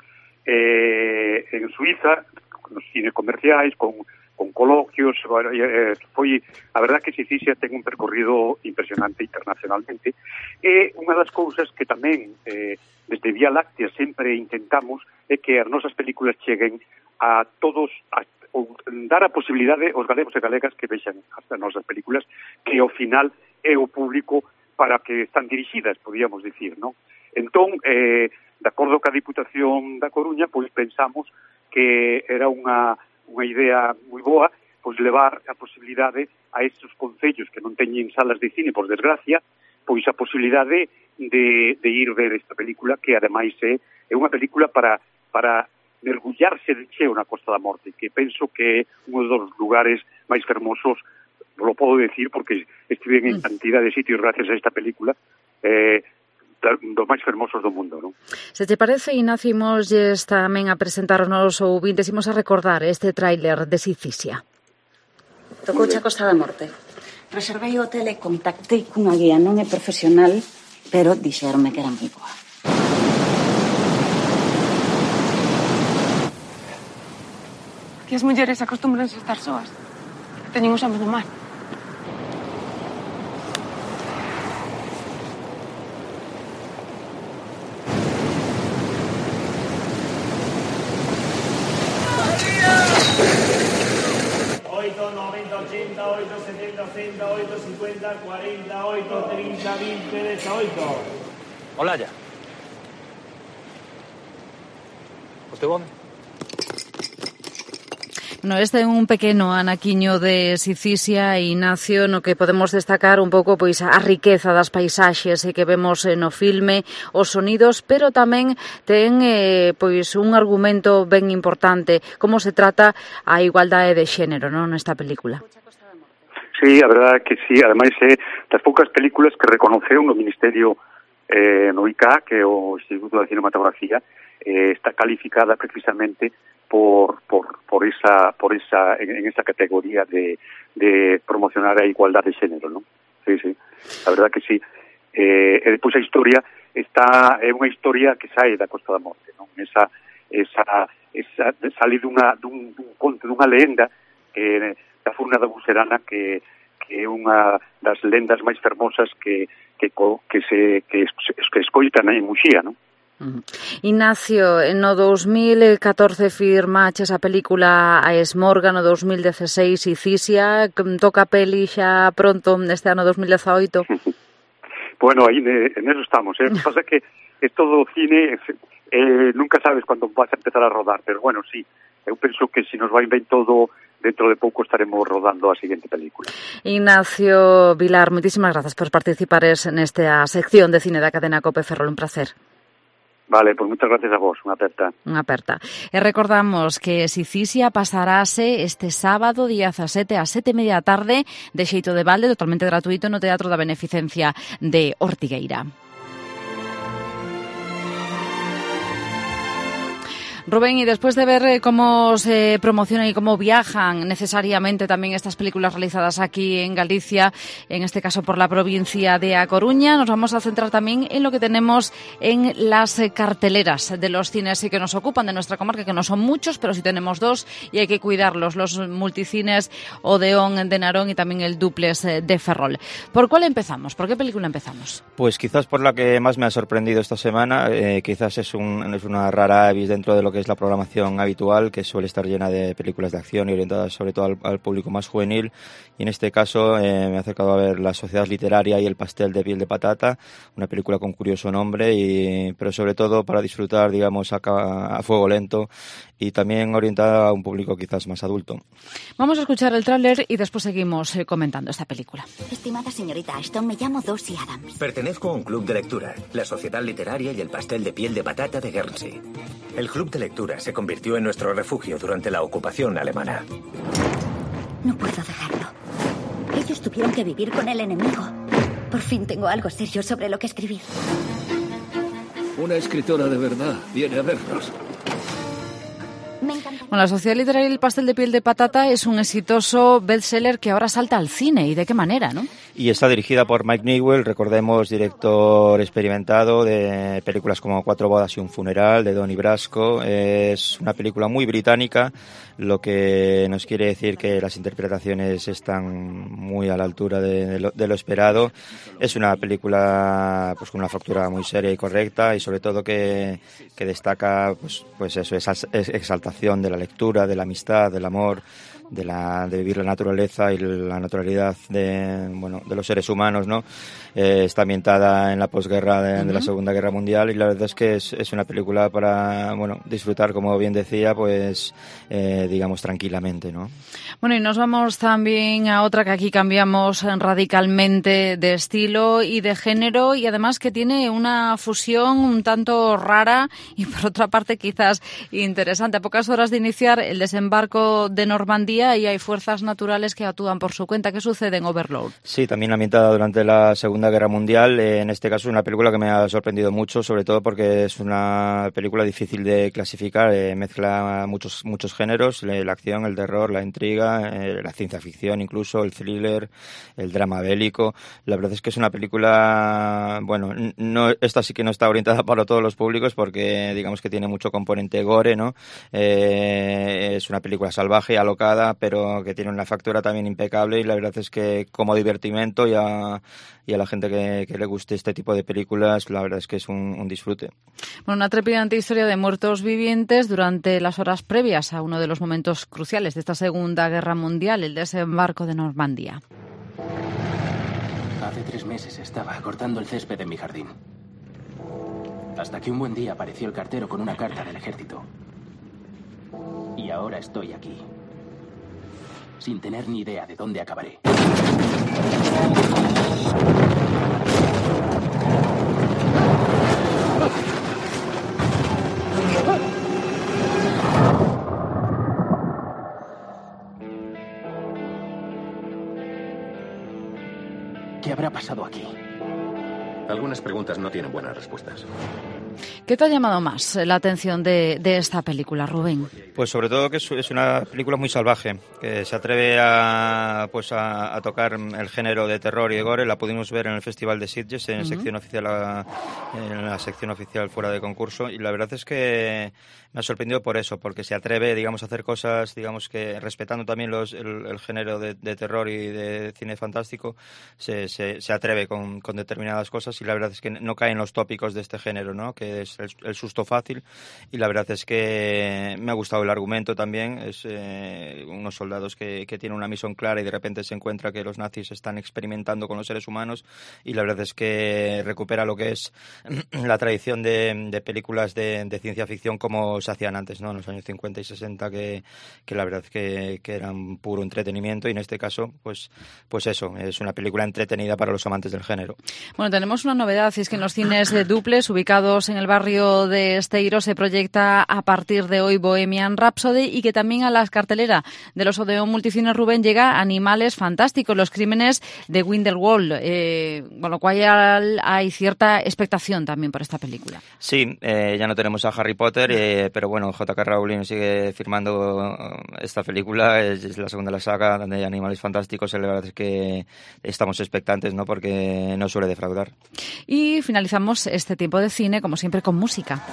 Eh, en Suiza, nos cines comerciais, con, con coloquios, eh, foi, a verdad que Sicticia ten un percorrido impresionante internacionalmente, e unha das cousas que tamén eh, desde Vía Láctea sempre intentamos é que as nosas películas cheguen a todos, a, a dar a posibilidade aos galegos e galegas que vexan as nosas películas, que ao final é o público para que están dirixidas, podíamos dicir, non? Entón, eh, de acordo ca Diputación da Coruña, pois pensamos que era unha, unha idea moi boa, pois levar a posibilidade a estes concellos que non teñen salas de cine, por desgracia, pois a posibilidade de, de ir ver esta película, que ademais é, é unha película para, para mergullarse de cheo na Costa da Morte, que penso que é un dos lugares máis fermosos, lo podo decir, porque estive en cantidad de sitios gracias a esta película, eh, dos máis fermosos do mundo, non? Se te parece, Ignacio, imos tamén a presentar os nosos ouvintes, imos a recordar este tráiler de Sicticia. Tocouche a Costa da Morte. Reservei o hotel e contactei cunha guía, non é profesional, pero dixeronme que era moi boa. Que as mulleres acostumbranse a estar soas. Teñen os homes no mar. ochenta, oito, setenta, ochenta, oito, cincuenta, cuarenta, oito, treinta, veinte, dezaoito. Hola, ya. ¿Usted dónde? No, este é un pequeno anaquiño de Sicticia, Ignacio, no que podemos destacar un pouco pois a riqueza das paisaxes que vemos no filme, os sonidos, pero tamén ten eh, pois un argumento ben importante, como se trata a igualdade de xénero, non, nesta película. Sí, a verdade que sí, ademais é das poucas películas que reconoceu no Ministerio eh, no I C A, que é o Instituto de Cinematografía, eh, está calificada precisamente por por por esa por esa en, en esa categoría de de promocionar a igualdade de xénero, ¿no? Sí, sí. A verdad que sí. Eh, e depois a historia está é unha historia que sae da Costa da Morte, ¿no? Esa esa esa sale dunha dun, dun conto, dunha lenda que da Furna da Buserana, que que é unha das lendas máis fermosas que que que se que, que escoitan en Muxía, ¿no? Ignacio, no dos mil catorce firmaches a película A Esmorga, no dos mil dieciséis Sicticia, toca peli xa pronto neste ano dos mil dezaoito? Bueno, aí en eso estamos, eh? Pasa que é todo cine, eh, nunca sabes cando vas a empezar a rodar, pero bueno, sí, eu penso que se si nos vai ben todo, dentro de pouco estaremos rodando a seguinte película. Ignacio Vilar, moitísimas grazas por participar nesta sección de cine da cadena COPE Ferrol, un placer. Vale, pues muchas gracias a vos, unha aperta. Unha aperta. E recordamos que Sicilia pasarase este sábado, día dezasete, a sete e media da tarde, de xeito de balde, totalmente gratuito, no Teatro da Beneficencia de Ortigueira. Rubén, y después de ver cómo se promocionan y cómo viajan necesariamente también estas películas realizadas aquí en Galicia, en este caso por la provincia de A Coruña, nos vamos a centrar también en lo que tenemos en las carteleras de los cines que nos ocupan de nuestra comarca, que no son muchos, pero sí tenemos dos y hay que cuidarlos, los multicines Odeón de Narón y también el Duplex de Ferrol. ¿Por cuál empezamos? ¿Por qué película empezamos? Pues quizás por la que más me ha sorprendido esta semana, eh, quizás es, un, es una rara avis dentro de lo que es la programación habitual, que suele estar llena de películas de acción y orientadas sobre todo al, al público más juvenil, y en este caso eh, me he acercado a ver La Sociedad Literaria y El Pastel de Piel de Patata, una película con curioso nombre, y, pero sobre todo para disfrutar, digamos, a, a fuego lento, y también orientada a un público quizás más adulto. Vamos a escuchar el tráiler y después seguimos eh, comentando esta película. Estimada señorita Ashton, me llamo Dorsey Adams. Pertenezco a un club de lectura, la Sociedad Literaria y El Pastel de Piel de Patata de Guernsey. El club de lectura se convirtió en nuestro refugio durante la ocupación alemana. No puedo dejarlo. Ellos tuvieron que vivir con el enemigo. Por fin tengo algo serio sobre lo que escribir. Una escritora de verdad viene a vernos. Bueno, La Sociedad Literaria y El Pastel de Piel de Patata es un exitoso bestseller que ahora salta al cine. ¿Y de qué manera, no? Y está dirigida por Mike Newell, recordemos, director experimentado de películas como Cuatro bodas y un funeral, de Donnie Brasco. Es una película muy británica, lo que nos quiere decir que las interpretaciones están muy a la altura de, de, lo, de lo esperado. Es una película pues con una factura muy seria y correcta, y sobre todo que, que destaca pues, pues eso, esa exaltación de la lectura, de la amistad, del amor, de la de vivir la naturaleza y la naturalidad de bueno de los seres humanos, ¿no? Eh, está ambientada en la posguerra de, uh-huh. de la Segunda Guerra Mundial, y la verdad es que es, es una película para bueno disfrutar, como bien decía, pues eh, digamos tranquilamente, ¿no? Bueno, y nos vamos también a otra que aquí cambiamos radicalmente de estilo y de género, y además que tiene una fusión un tanto rara y por otra parte quizás interesante. A pocas horas de iniciar el desembarco de Normandía, y hay fuerzas naturales que actúan por su cuenta. ¿Qué sucede en Overlord? Sí, también ambientada durante la Segunda Guerra Mundial. Eh, en este caso es una película que me ha sorprendido mucho, sobre todo porque es una película difícil de clasificar. Eh, mezcla muchos muchos géneros: la acción, el terror, la intriga, eh, la ciencia ficción, incluso el thriller, el drama bélico. La verdad es que es una película, bueno, no esta sí que no está orientada para todos los públicos, porque digamos que tiene mucho componente gore, ¿no? Eh, es una película salvaje, alocada, pero que tiene una factura también impecable, y la verdad es que como divertimento y a, y a la gente que, que le guste este tipo de películas, la verdad es que es un, un disfrute. Bueno, una trepidante historia de muertos vivientes durante las horas previas a uno de los momentos cruciales de esta Segunda Guerra Mundial, el desembarco de Normandía. Hace tres meses estaba cortando el césped en mi jardín, hasta que un buen día apareció el cartero con una carta del ejército. Y ahora estoy aquí, sin tener ni idea de dónde acabaré. ¿Qué habrá pasado aquí? Algunas preguntas no tienen buenas respuestas. ¿Qué te ha llamado más la atención de, de esta película, Rubén? Pues sobre todo que es una película muy salvaje, que se atreve a pues a, a tocar el género de terror y de gore. La pudimos ver en el Festival de Sitges, en, uh-huh. sección oficial a, en la sección oficial fuera de concurso, y la verdad es que me ha sorprendido por eso, porque se atreve, digamos, a hacer cosas, digamos, que respetando también los, el, el género de, de terror y de cine fantástico, se, se, se atreve con, con determinadas cosas, y la verdad es que no cae en los tópicos de este género, ¿no? Que es el, el susto fácil, y la verdad es que me ha gustado el argumento también. Es eh, unos soldados que, que tienen una misión clara y de repente se encuentra que los nazis están experimentando con los seres humanos, y la verdad es que recupera lo que es la tradición de, de películas de, de ciencia ficción como se hacían antes, ¿no? En los años cincuenta y sesenta, que, que la verdad es que, que eran puro entretenimiento, y en este caso pues, pues eso, es una película entretenida para los amantes del género. Bueno, tenemos una novedad, y es que en los cines de Duplex, ubicados en el barrio de Esteiro se proyecta a partir de hoy Bohemian Rhapsody y que también a la cartelera de los Odeón Multicines Rubén llega Animales Fantásticos, los crímenes de Grindelwald, eh, con lo cual hay cierta expectación también por esta película. Sí, eh, ya no tenemos a Harry Potter, eh, pero bueno, J K Rowling sigue firmando esta película, es, es la segunda de la saga donde hay Animales Fantásticos, y la verdad es que estamos expectantes, ¿no? Porque no suele defraudar. Y finalizamos este tiempo de cine, como siempre, con música.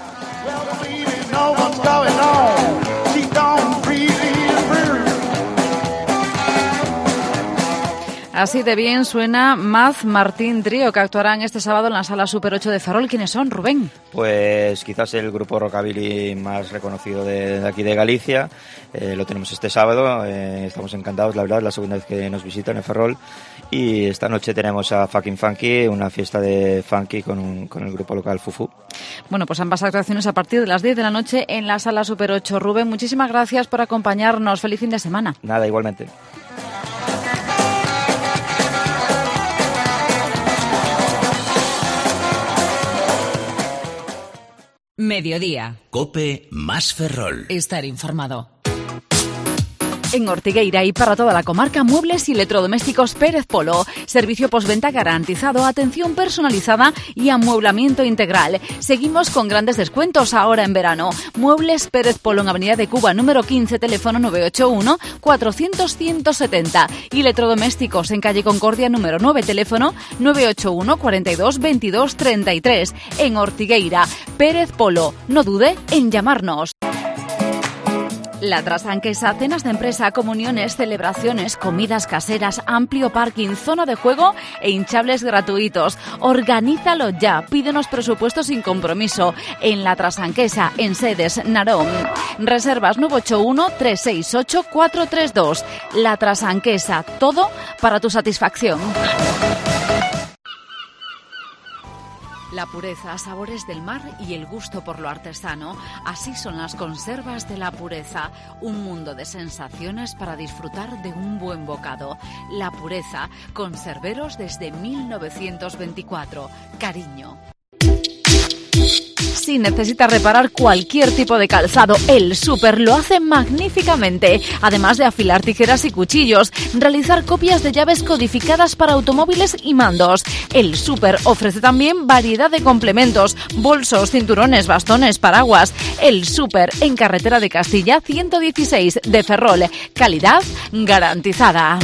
Así de bien suena Maz Martín Trío, que actuarán este sábado en la Sala Super ocho de Ferrol. ¿Quiénes son, Rubén? Pues quizás el grupo rockabilly más reconocido de, de aquí de Galicia. Eh, lo tenemos este sábado. Eh, estamos encantados, la verdad, la segunda vez que nos visitan en Ferrol. Y esta noche tenemos a Fucking Funky, una fiesta de funky con, un, con el grupo local Fufu. Bueno, pues ambas actuaciones a partir de las diez de la noche en la Sala Super ocho. Rubén, muchísimas gracias por acompañarnos. Feliz fin de semana. Nada, igualmente. Mediodía. COPE más Ferrol. Estar informado. En Ortigueira y para toda la comarca, muebles y electrodomésticos Pérez Polo. Servicio postventa garantizado, atención personalizada y amueblamiento integral. Seguimos con grandes descuentos ahora en verano. Muebles Pérez Polo en Avenida de Cuba, número quince, teléfono nueve ocho uno, cuatrocientos, ciento setenta. Y electrodomésticos en calle Concordia, número nueve, teléfono nueve ocho uno, cuarenta y dos, veintidós, treinta y tres. En Ortigueira, Pérez Polo. No dude en llamarnos. La Trasanquesa, cenas de empresa, comuniones, celebraciones, comidas caseras, amplio parking, zona de juego e hinchables gratuitos. Organízalo ya, pídenos presupuestos sin compromiso. En La Trasanquesa, en Sedes, Narón. Reservas nueve ocho uno, tres seis ocho, cuatro tres dos. La Trasanquesa, todo para tu satisfacción. La pureza, sabores del mar y el gusto por lo artesano. Así son las conservas de La Pureza. Un mundo de sensaciones para disfrutar de un buen bocado. La Pureza, conserveros desde mil novecientos veinticuatro. Cariño. Si necesitas reparar cualquier tipo de calzado, El Súper lo hace magníficamente. Además de afilar tijeras y cuchillos, realizar copias de llaves codificadas para automóviles y mandos. El Súper ofrece también variedad de complementos, bolsos, cinturones, bastones, paraguas. El Súper en Carretera de Castilla ciento dieciséis de Ferrol. Calidad garantizada.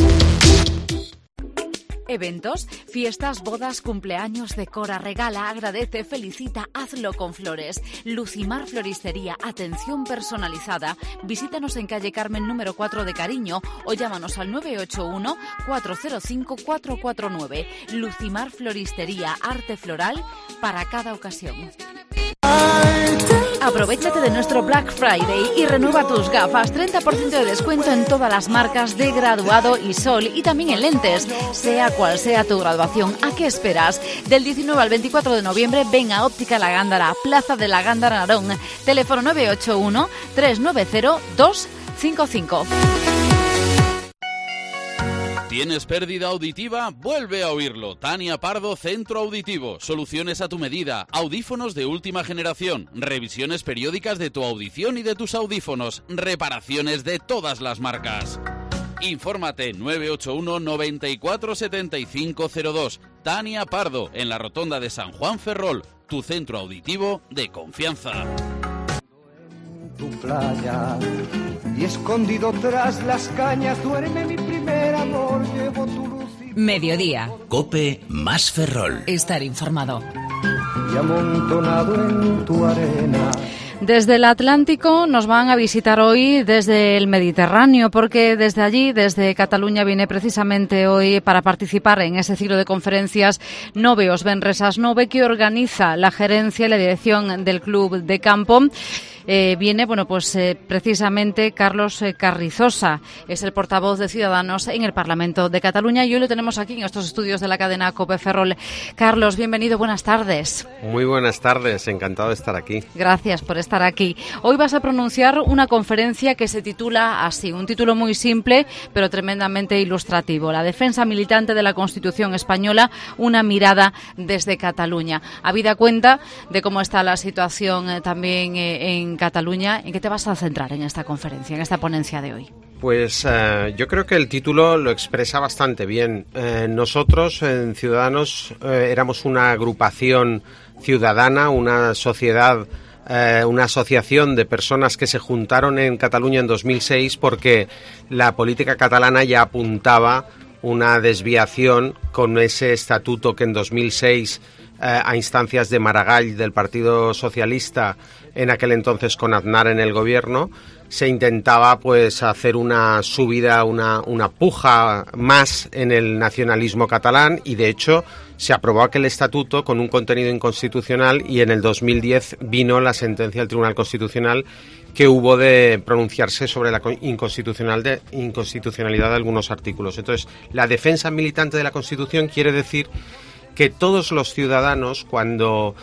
Eventos, fiestas, bodas, cumpleaños, decora, regala, agradece, felicita, hazlo con flores. Lucimar Floristería, atención personalizada. Visítanos en calle Carmen número cuatro de Cariño o llámanos al nueve ocho uno, cuatro cero cinco, cuatro cuatro nueve. Lucimar Floristería, arte floral para cada ocasión. Aprovéchate de nuestro Black Friday y renueva tus gafas. treinta por ciento de descuento en todas las marcas de Graduado y Sol y también en lentes. Sea cual sea tu graduación, ¿a qué esperas? Del diecinueve al veinticuatro de noviembre ven a Óptica La Gándara, Plaza de la Gándara Narón. Teléfono nueve ocho uno, tres nueve cero, dos cinco cinco. ¿Tienes pérdida auditiva? Vuelve a oírlo. Tania Pardo, Centro Auditivo. Soluciones a tu medida. Audífonos de última generación. Revisiones periódicas de tu audición y de tus audífonos. Reparaciones de todas las marcas. Infórmate nueve ocho uno, noventa y cuatro, setenta y cinco cero dos. Tania Pardo, en la Rotonda de San Juan Ferrol. Tu centro auditivo de confianza. Tu playa y escondido tras las cañas duerme mi primer amor, llevo tu luz y... Mediodía. COPE más Ferrol. Estar informado. Y amontonado en tu arena. Desde el Atlántico nos van a visitar hoy desde el Mediterráneo, porque desde allí, desde Cataluña, viene precisamente hoy para participar en ese ciclo de conferencias Nove os Venres ás Nove que organiza la gerencia y la dirección del Club de Campo. eh, viene, bueno, pues eh, precisamente Carlos eh, Carrizosa, es el portavoz de Ciudadanos en el Parlamento de Cataluña y hoy lo tenemos aquí en estos estudios de la cadena COPE Ferrol. Carlos, bienvenido, buenas tardes. Muy buenas tardes, encantado de estar aquí. Gracias por estar aquí. Hoy vas a pronunciar una conferencia que se titula así, un título muy simple pero tremendamente ilustrativo: La defensa militante de la Constitución española, una mirada desde Cataluña. Habida cuenta de cómo está la situación eh, también eh, en Cataluña, ¿en qué te vas a centrar en esta conferencia, en esta ponencia de hoy? Pues eh, yo creo que el título lo expresa bastante bien. Eh, nosotros, en Ciudadanos, eh, éramos una agrupación ciudadana, una sociedad, eh, una asociación de personas que se juntaron en Cataluña en dos mil seis porque la política catalana ya apuntaba una desviación con ese estatuto que en dos mil seis, eh, a instancias de Maragall, del Partido Socialista, en aquel entonces con Aznar en el gobierno, se intentaba pues hacer una subida, una, una puja más en el nacionalismo catalán, y de hecho se aprobó aquel estatuto con un contenido inconstitucional, y en el dos mil diez vino la sentencia del Tribunal Constitucional que hubo de pronunciarse sobre la inconstitucional de, inconstitucionalidad de algunos artículos. Entonces, la defensa militante de la Constitución quiere decir que todos los ciudadanos, cuando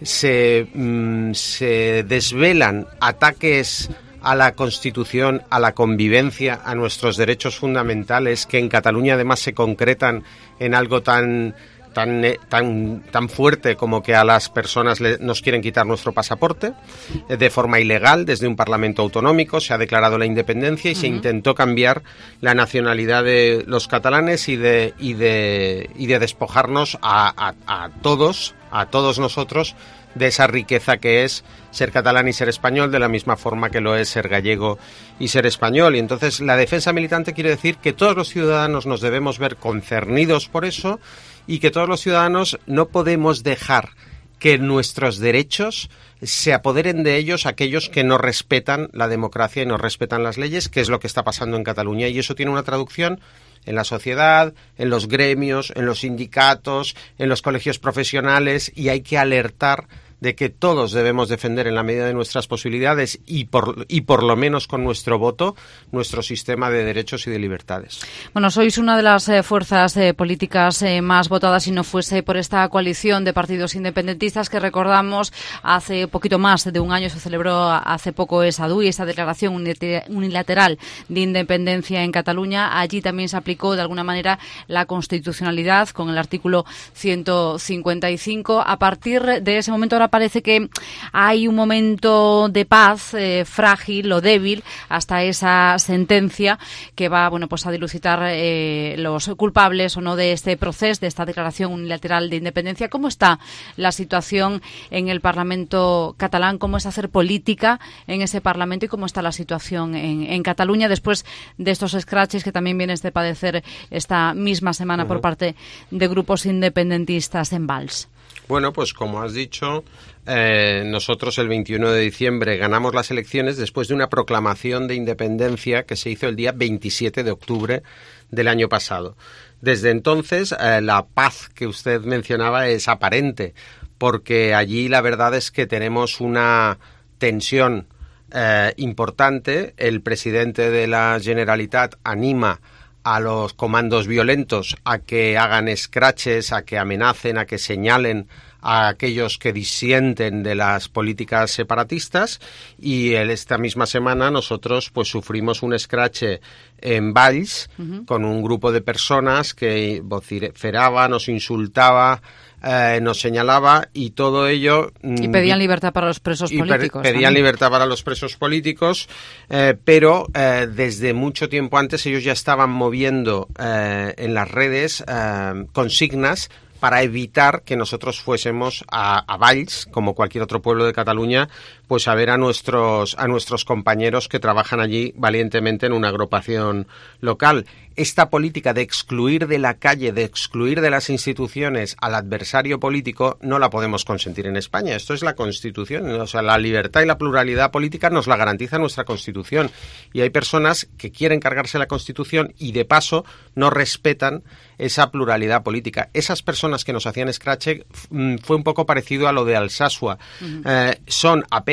se, mmm, se desvelan ataques a la Constitución, a la convivencia, a nuestros derechos fundamentales, que en Cataluña además se concretan en algo tan tan tan tan fuerte como que a las personas le, nos quieren quitar nuestro pasaporte eh, de forma ilegal. Desde un Parlamento autonómico se ha declarado la independencia y uh-huh. se intentó cambiar la nacionalidad de los catalanes y de y de y de despojarnos a, a, a todos a todos nosotros de esa riqueza que es ser catalán y ser español, de la misma forma que lo es ser gallego y ser español. Y entonces la defensa militante quiere decir que todos los ciudadanos nos debemos ver concernidos por eso, y que todos los ciudadanos no podemos dejar que nuestros derechos se apoderen de ellos aquellos que no respetan la democracia y no respetan las leyes, que es lo que está pasando en Cataluña. Y eso tiene una traducción en la sociedad, en los gremios, en los sindicatos, en los colegios profesionales, y hay que alertar de que todos debemos defender en la medida de nuestras posibilidades y por, y por lo menos con nuestro voto, nuestro sistema de derechos y de libertades. Bueno, sois una de las eh, fuerzas eh, políticas eh, más votadas, si no fuese por esta coalición de partidos independentistas que recordamos hace poquito más de un año se celebró hace poco esa D U I, esa declaración unilateral de independencia en Cataluña. Allí también se aplicó de alguna manera la constitucionalidad con el artículo ciento cincuenta y cinco. A partir de ese momento ahora parece que hay un momento de paz eh, frágil o débil hasta esa sentencia que va, bueno, pues a dilucidar eh, los culpables o no de este proceso, de esta declaración unilateral de independencia. ¿Cómo está la situación en el Parlamento catalán? ¿Cómo es hacer política en ese Parlamento y cómo está la situación en, en Cataluña después de estos escraches que también vienes de padecer esta misma semana uh-huh. por parte de grupos independentistas en Valls? Bueno, pues como has dicho, eh, nosotros el veintiuno de diciembre ganamos las elecciones después de una proclamación de independencia que se hizo el día veintisiete de octubre del año pasado. Desde entonces, eh, la paz que usted mencionaba es aparente, porque allí la verdad es que tenemos una tensión eh, importante. El presidente de la Generalitat anima a los comandos violentos a que hagan escraches, a que amenacen, a que señalen a aquellos que disienten de las políticas separatistas, y esta misma semana nosotros pues sufrimos un escrache en Valls uh-huh. con un grupo de personas que vociferaba, nos insultaba, eh, nos señalaba, y todo ello... Y pedían libertad para los presos políticos. Pedían también. libertad para los presos políticos, eh, pero eh, desde mucho tiempo antes ellos ya estaban moviendo eh, en las redes eh, consignas para evitar que nosotros fuésemos a, a Valls, como cualquier otro pueblo de Cataluña, pues a ver a nuestros a nuestros compañeros que trabajan allí valientemente en una agrupación local. Esta política de excluir de la calle, de excluir de las instituciones al adversario político, no la podemos consentir en España. Esto es la Constitución. O sea, la libertad y la pluralidad política nos la garantiza nuestra Constitución. Y hay personas que quieren cargarse la Constitución y, de paso, no respetan esa pluralidad política. Esas personas que nos hacían escrache fue un poco parecido a lo de Alsasua. Uh-huh. Eh, son apenas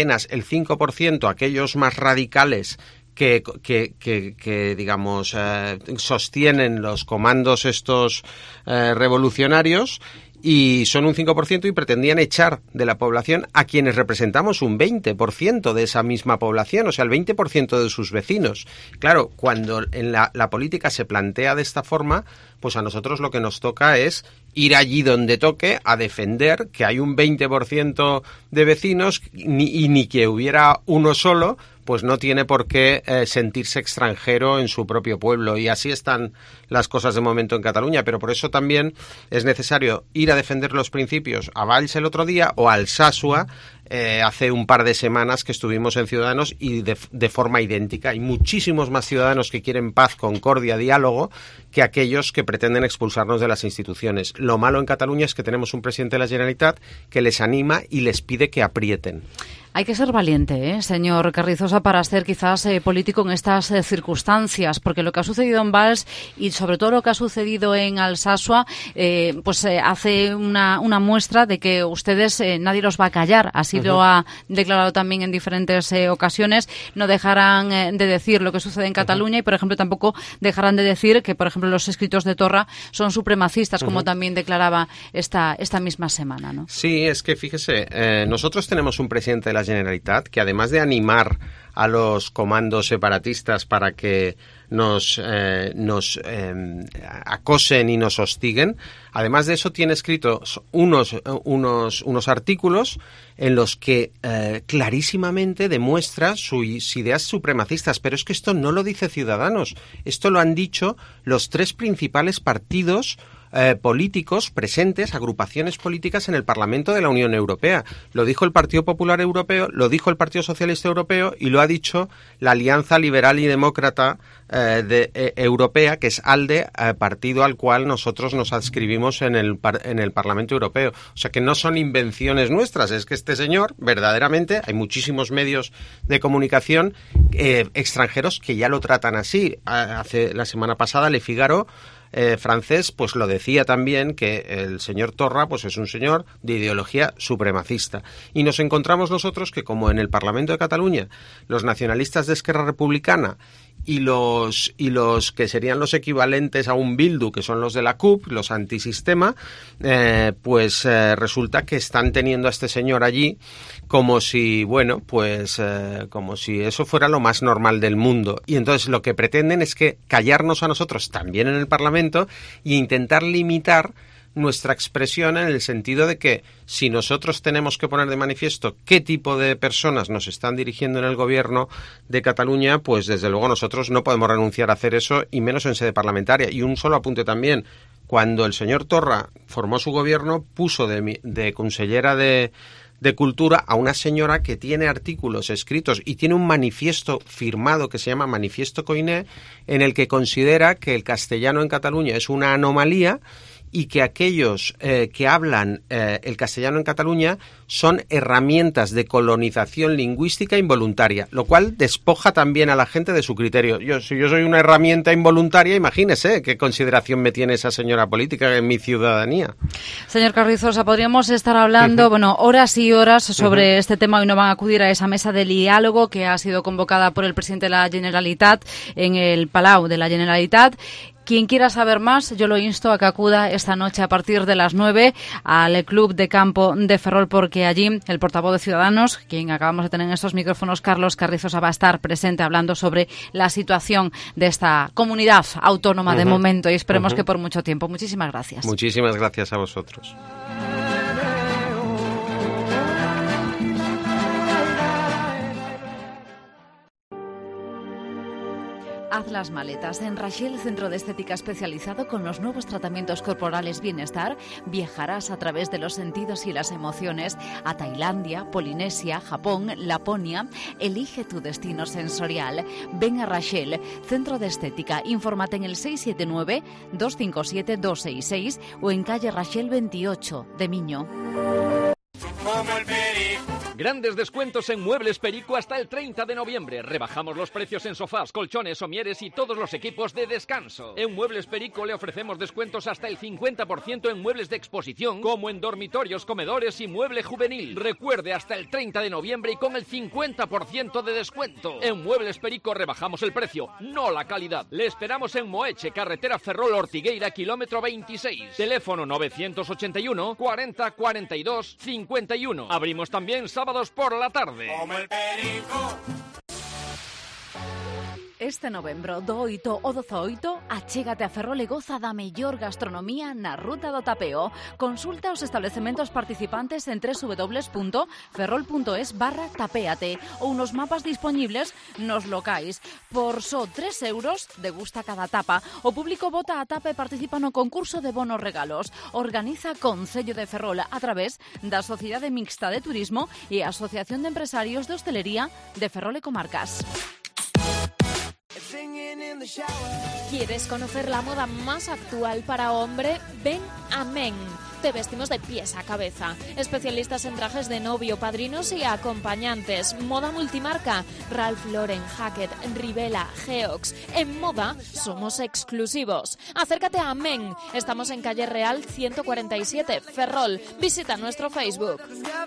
apenas el cinco por ciento aquellos más radicales que, que, que, que digamos, eh, sostienen los comandos estos eh, revolucionarios, y son un cinco por ciento y pretendían echar de la población a quienes representamos un veinte por ciento de esa misma población, o sea, el veinte por ciento de sus vecinos. Claro, cuando en la, la política se plantea de esta forma, pues a nosotros lo que nos toca es ir allí donde toque a defender que hay un veinte por ciento de vecinos ni, y ni que hubiera uno solo, pues no tiene por qué eh, sentirse extranjero en su propio pueblo. Y así están las cosas de momento en Cataluña, pero por eso también es necesario ir a defender los principios a Valls el otro día o a Alsasua, eh, hace un par de semanas que estuvimos en Ciudadanos, y de, de forma idéntica. Hay muchísimos más ciudadanos que quieren paz, concordia, diálogo, que aquellos que pretenden expulsarnos de las instituciones. Lo malo en Cataluña es que tenemos un presidente de la Generalitat que les anima y les pide que aprieten. Hay que ser valiente, ¿eh, señor Carrizosa, para ser quizás eh, político en estas eh, circunstancias, porque lo que ha sucedido en Valls y sobre todo lo que ha sucedido en Alsasua, eh, pues eh, hace una, una muestra de que ustedes eh, nadie los va a callar. Así uh-huh. lo ha declarado también en diferentes eh, ocasiones. No dejarán eh, de decir lo que sucede en Cataluña uh-huh. y, por ejemplo, tampoco dejarán de decir que, por ejemplo, los escritos de Torra son supremacistas, uh-huh. como también declaraba esta, esta misma semana, ¿no? Sí, es que fíjese, eh, nosotros tenemos un presidente de la Generalitat que, además de animar a los comandos separatistas para que nos, eh, nos eh, acosen y nos hostiguen, además de eso tiene escritos unos, unos, unos artículos en los que eh, clarísimamente demuestra sus ideas supremacistas. Pero es que esto no lo dice Ciudadanos, esto lo han dicho los tres principales partidos Eh, políticos presentes, agrupaciones políticas en el Parlamento de la Unión Europea. Lo dijo el Partido Popular Europeo, lo dijo el Partido Socialista Europeo y lo ha dicho la Alianza Liberal y Demócrata eh, de, eh, Europea, que es ALDE, eh, partido al cual nosotros nos adscribimos en el, par, en el Parlamento Europeo. O sea que no son invenciones nuestras, es que este señor, verdaderamente, hay muchísimos medios de comunicación eh, extranjeros que ya lo tratan así. Hace la semana pasada Le Figaro Eh, francés, pues lo decía también, que el señor Torra pues es un señor de ideología supremacista. Y nos encontramos nosotros que, como en el Parlamento de Cataluña, los nacionalistas de Esquerra Republicana y los y los que serían los equivalentes a un Bildu, que son los de la C U P, los antisistema, eh, pues eh, resulta que están teniendo a este señor allí como si, bueno, pues eh, como si eso fuera lo más normal del mundo. Y entonces lo que pretenden es que callarnos a nosotros también en el Parlamento e intentar limitar nuestra expresión, en el sentido de que si nosotros tenemos que poner de manifiesto qué tipo de personas nos están dirigiendo en el gobierno de Cataluña, pues desde luego nosotros no podemos renunciar a hacer eso, y menos en sede parlamentaria. Y un solo apunte también: cuando el señor Torra formó su gobierno, puso de, de consellera de de Cultura a una señora que tiene artículos escritos y tiene un manifiesto firmado que se llama Manifiesto Koiné, en el que considera que el castellano en Cataluña es una anomalía y que aquellos eh, que hablan eh, el castellano en Cataluña son herramientas de colonización lingüística involuntaria, lo cual despoja también a la gente de su criterio. Yo, si yo soy una herramienta involuntaria, imagínese qué consideración me tiene esa señora política en mi ciudadanía. Señor Carrizosa, podríamos estar hablando, uh-huh. bueno, horas y horas sobre uh-huh. este tema. Hoy no van a acudir a esa mesa de diálogo que ha sido convocada por el presidente de la Generalitat en el Palau de la Generalitat. Quien quiera saber más, yo lo insto a que acuda esta noche a partir de las nueve al Club de Campo de Ferrol, porque allí el portavoz de Ciudadanos, quien acabamos de tener en estos micrófonos, Carlos Carrizosa, va a estar presente hablando sobre la situación de esta comunidad autónoma uh-huh. de momento, y esperemos uh-huh. que por mucho tiempo. Muchísimas gracias. Muchísimas gracias a vosotros. Haz las maletas. En Rachel, centro de estética especializado con los nuevos tratamientos corporales Bienestar, viajarás a través de los sentidos y las emociones a Tailandia, Polinesia, Japón, Laponia. Elige tu destino sensorial. Ven a Rachel, centro de estética. Infórmate en el seis siete nueve, dos cinco siete, dos seis seis o en calle Rachel veintiocho de Miño. Como el peri, Grandes descuentos en Muebles Perico hasta el treinta de noviembre. Rebajamos los precios en sofás, colchones, somieres y todos los equipos de descanso. En Muebles Perico le ofrecemos descuentos hasta el cincuenta por ciento en muebles de exposición, como en dormitorios, comedores y mueble juvenil. Recuerde, hasta el treinta de noviembre y con el cincuenta por ciento de descuento. En Muebles Perico rebajamos el precio, no la calidad. Le esperamos en Moeche, carretera Ferrol Ortigueira, kilómetro veintiséis. Teléfono novecientos ochenta y uno, cuarenta, cuarenta y dos, cincuenta y uno. Abrimos también sábados por la tarde. Como el perico. Este novembro do oito o dozoito achégate a Ferrol e goza da mellor gastronomía na Ruta do Tapeo. Consulta os establecementos participantes en doble u doble u doble u punto ferrol punto es barra tapéate ou nos mapas dispoñibles nos locais. Por só tres euros degusta cada tapa. O público vota a tapa e participa no concurso de bonos regalos. Organiza Concello de Ferrol a través da Sociedade Mixta de Turismo e a Asociación de Empresarios de Hostelería de Ferrol e Comarcas. ¿Quieres conocer la moda más actual para hombre? Ven a Men. Te vestimos de pies a cabeza. Especialistas en trajes de novio, padrinos y acompañantes. Moda multimarca. Ralph Lauren, Hackett, Rivella, Geox. En moda somos exclusivos. Acércate a Men. Estamos en calle Real ciento cuarenta y siete, Ferrol. Visita nuestro Facebook.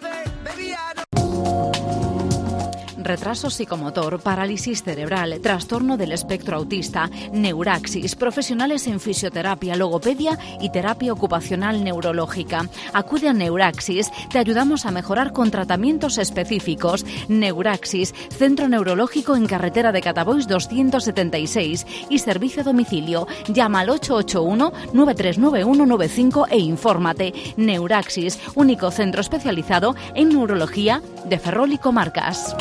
Retraso psicomotor, parálisis cerebral, trastorno del espectro autista, neuraxis, profesionales en fisioterapia, logopedia y terapia ocupacional neurológica. Acude a Neuraxis, te ayudamos a mejorar con tratamientos específicos. Neuraxis, centro neurológico en carretera de Catabois doscientos setenta y seis y servicio a domicilio. Llama al ocho ocho uno, nueve tres nueve uno nueve cinco e infórmate. Neuraxis, único centro especializado en neurología de Ferrol y Comarcas.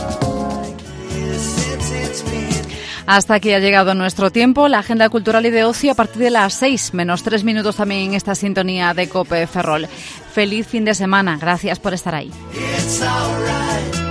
Hasta aquí ha llegado nuestro tiempo, la agenda cultural y de ocio a partir de las seis menos tres minutos también en esta sintonía de COPE Ferrol. Feliz fin de semana, gracias por estar ahí.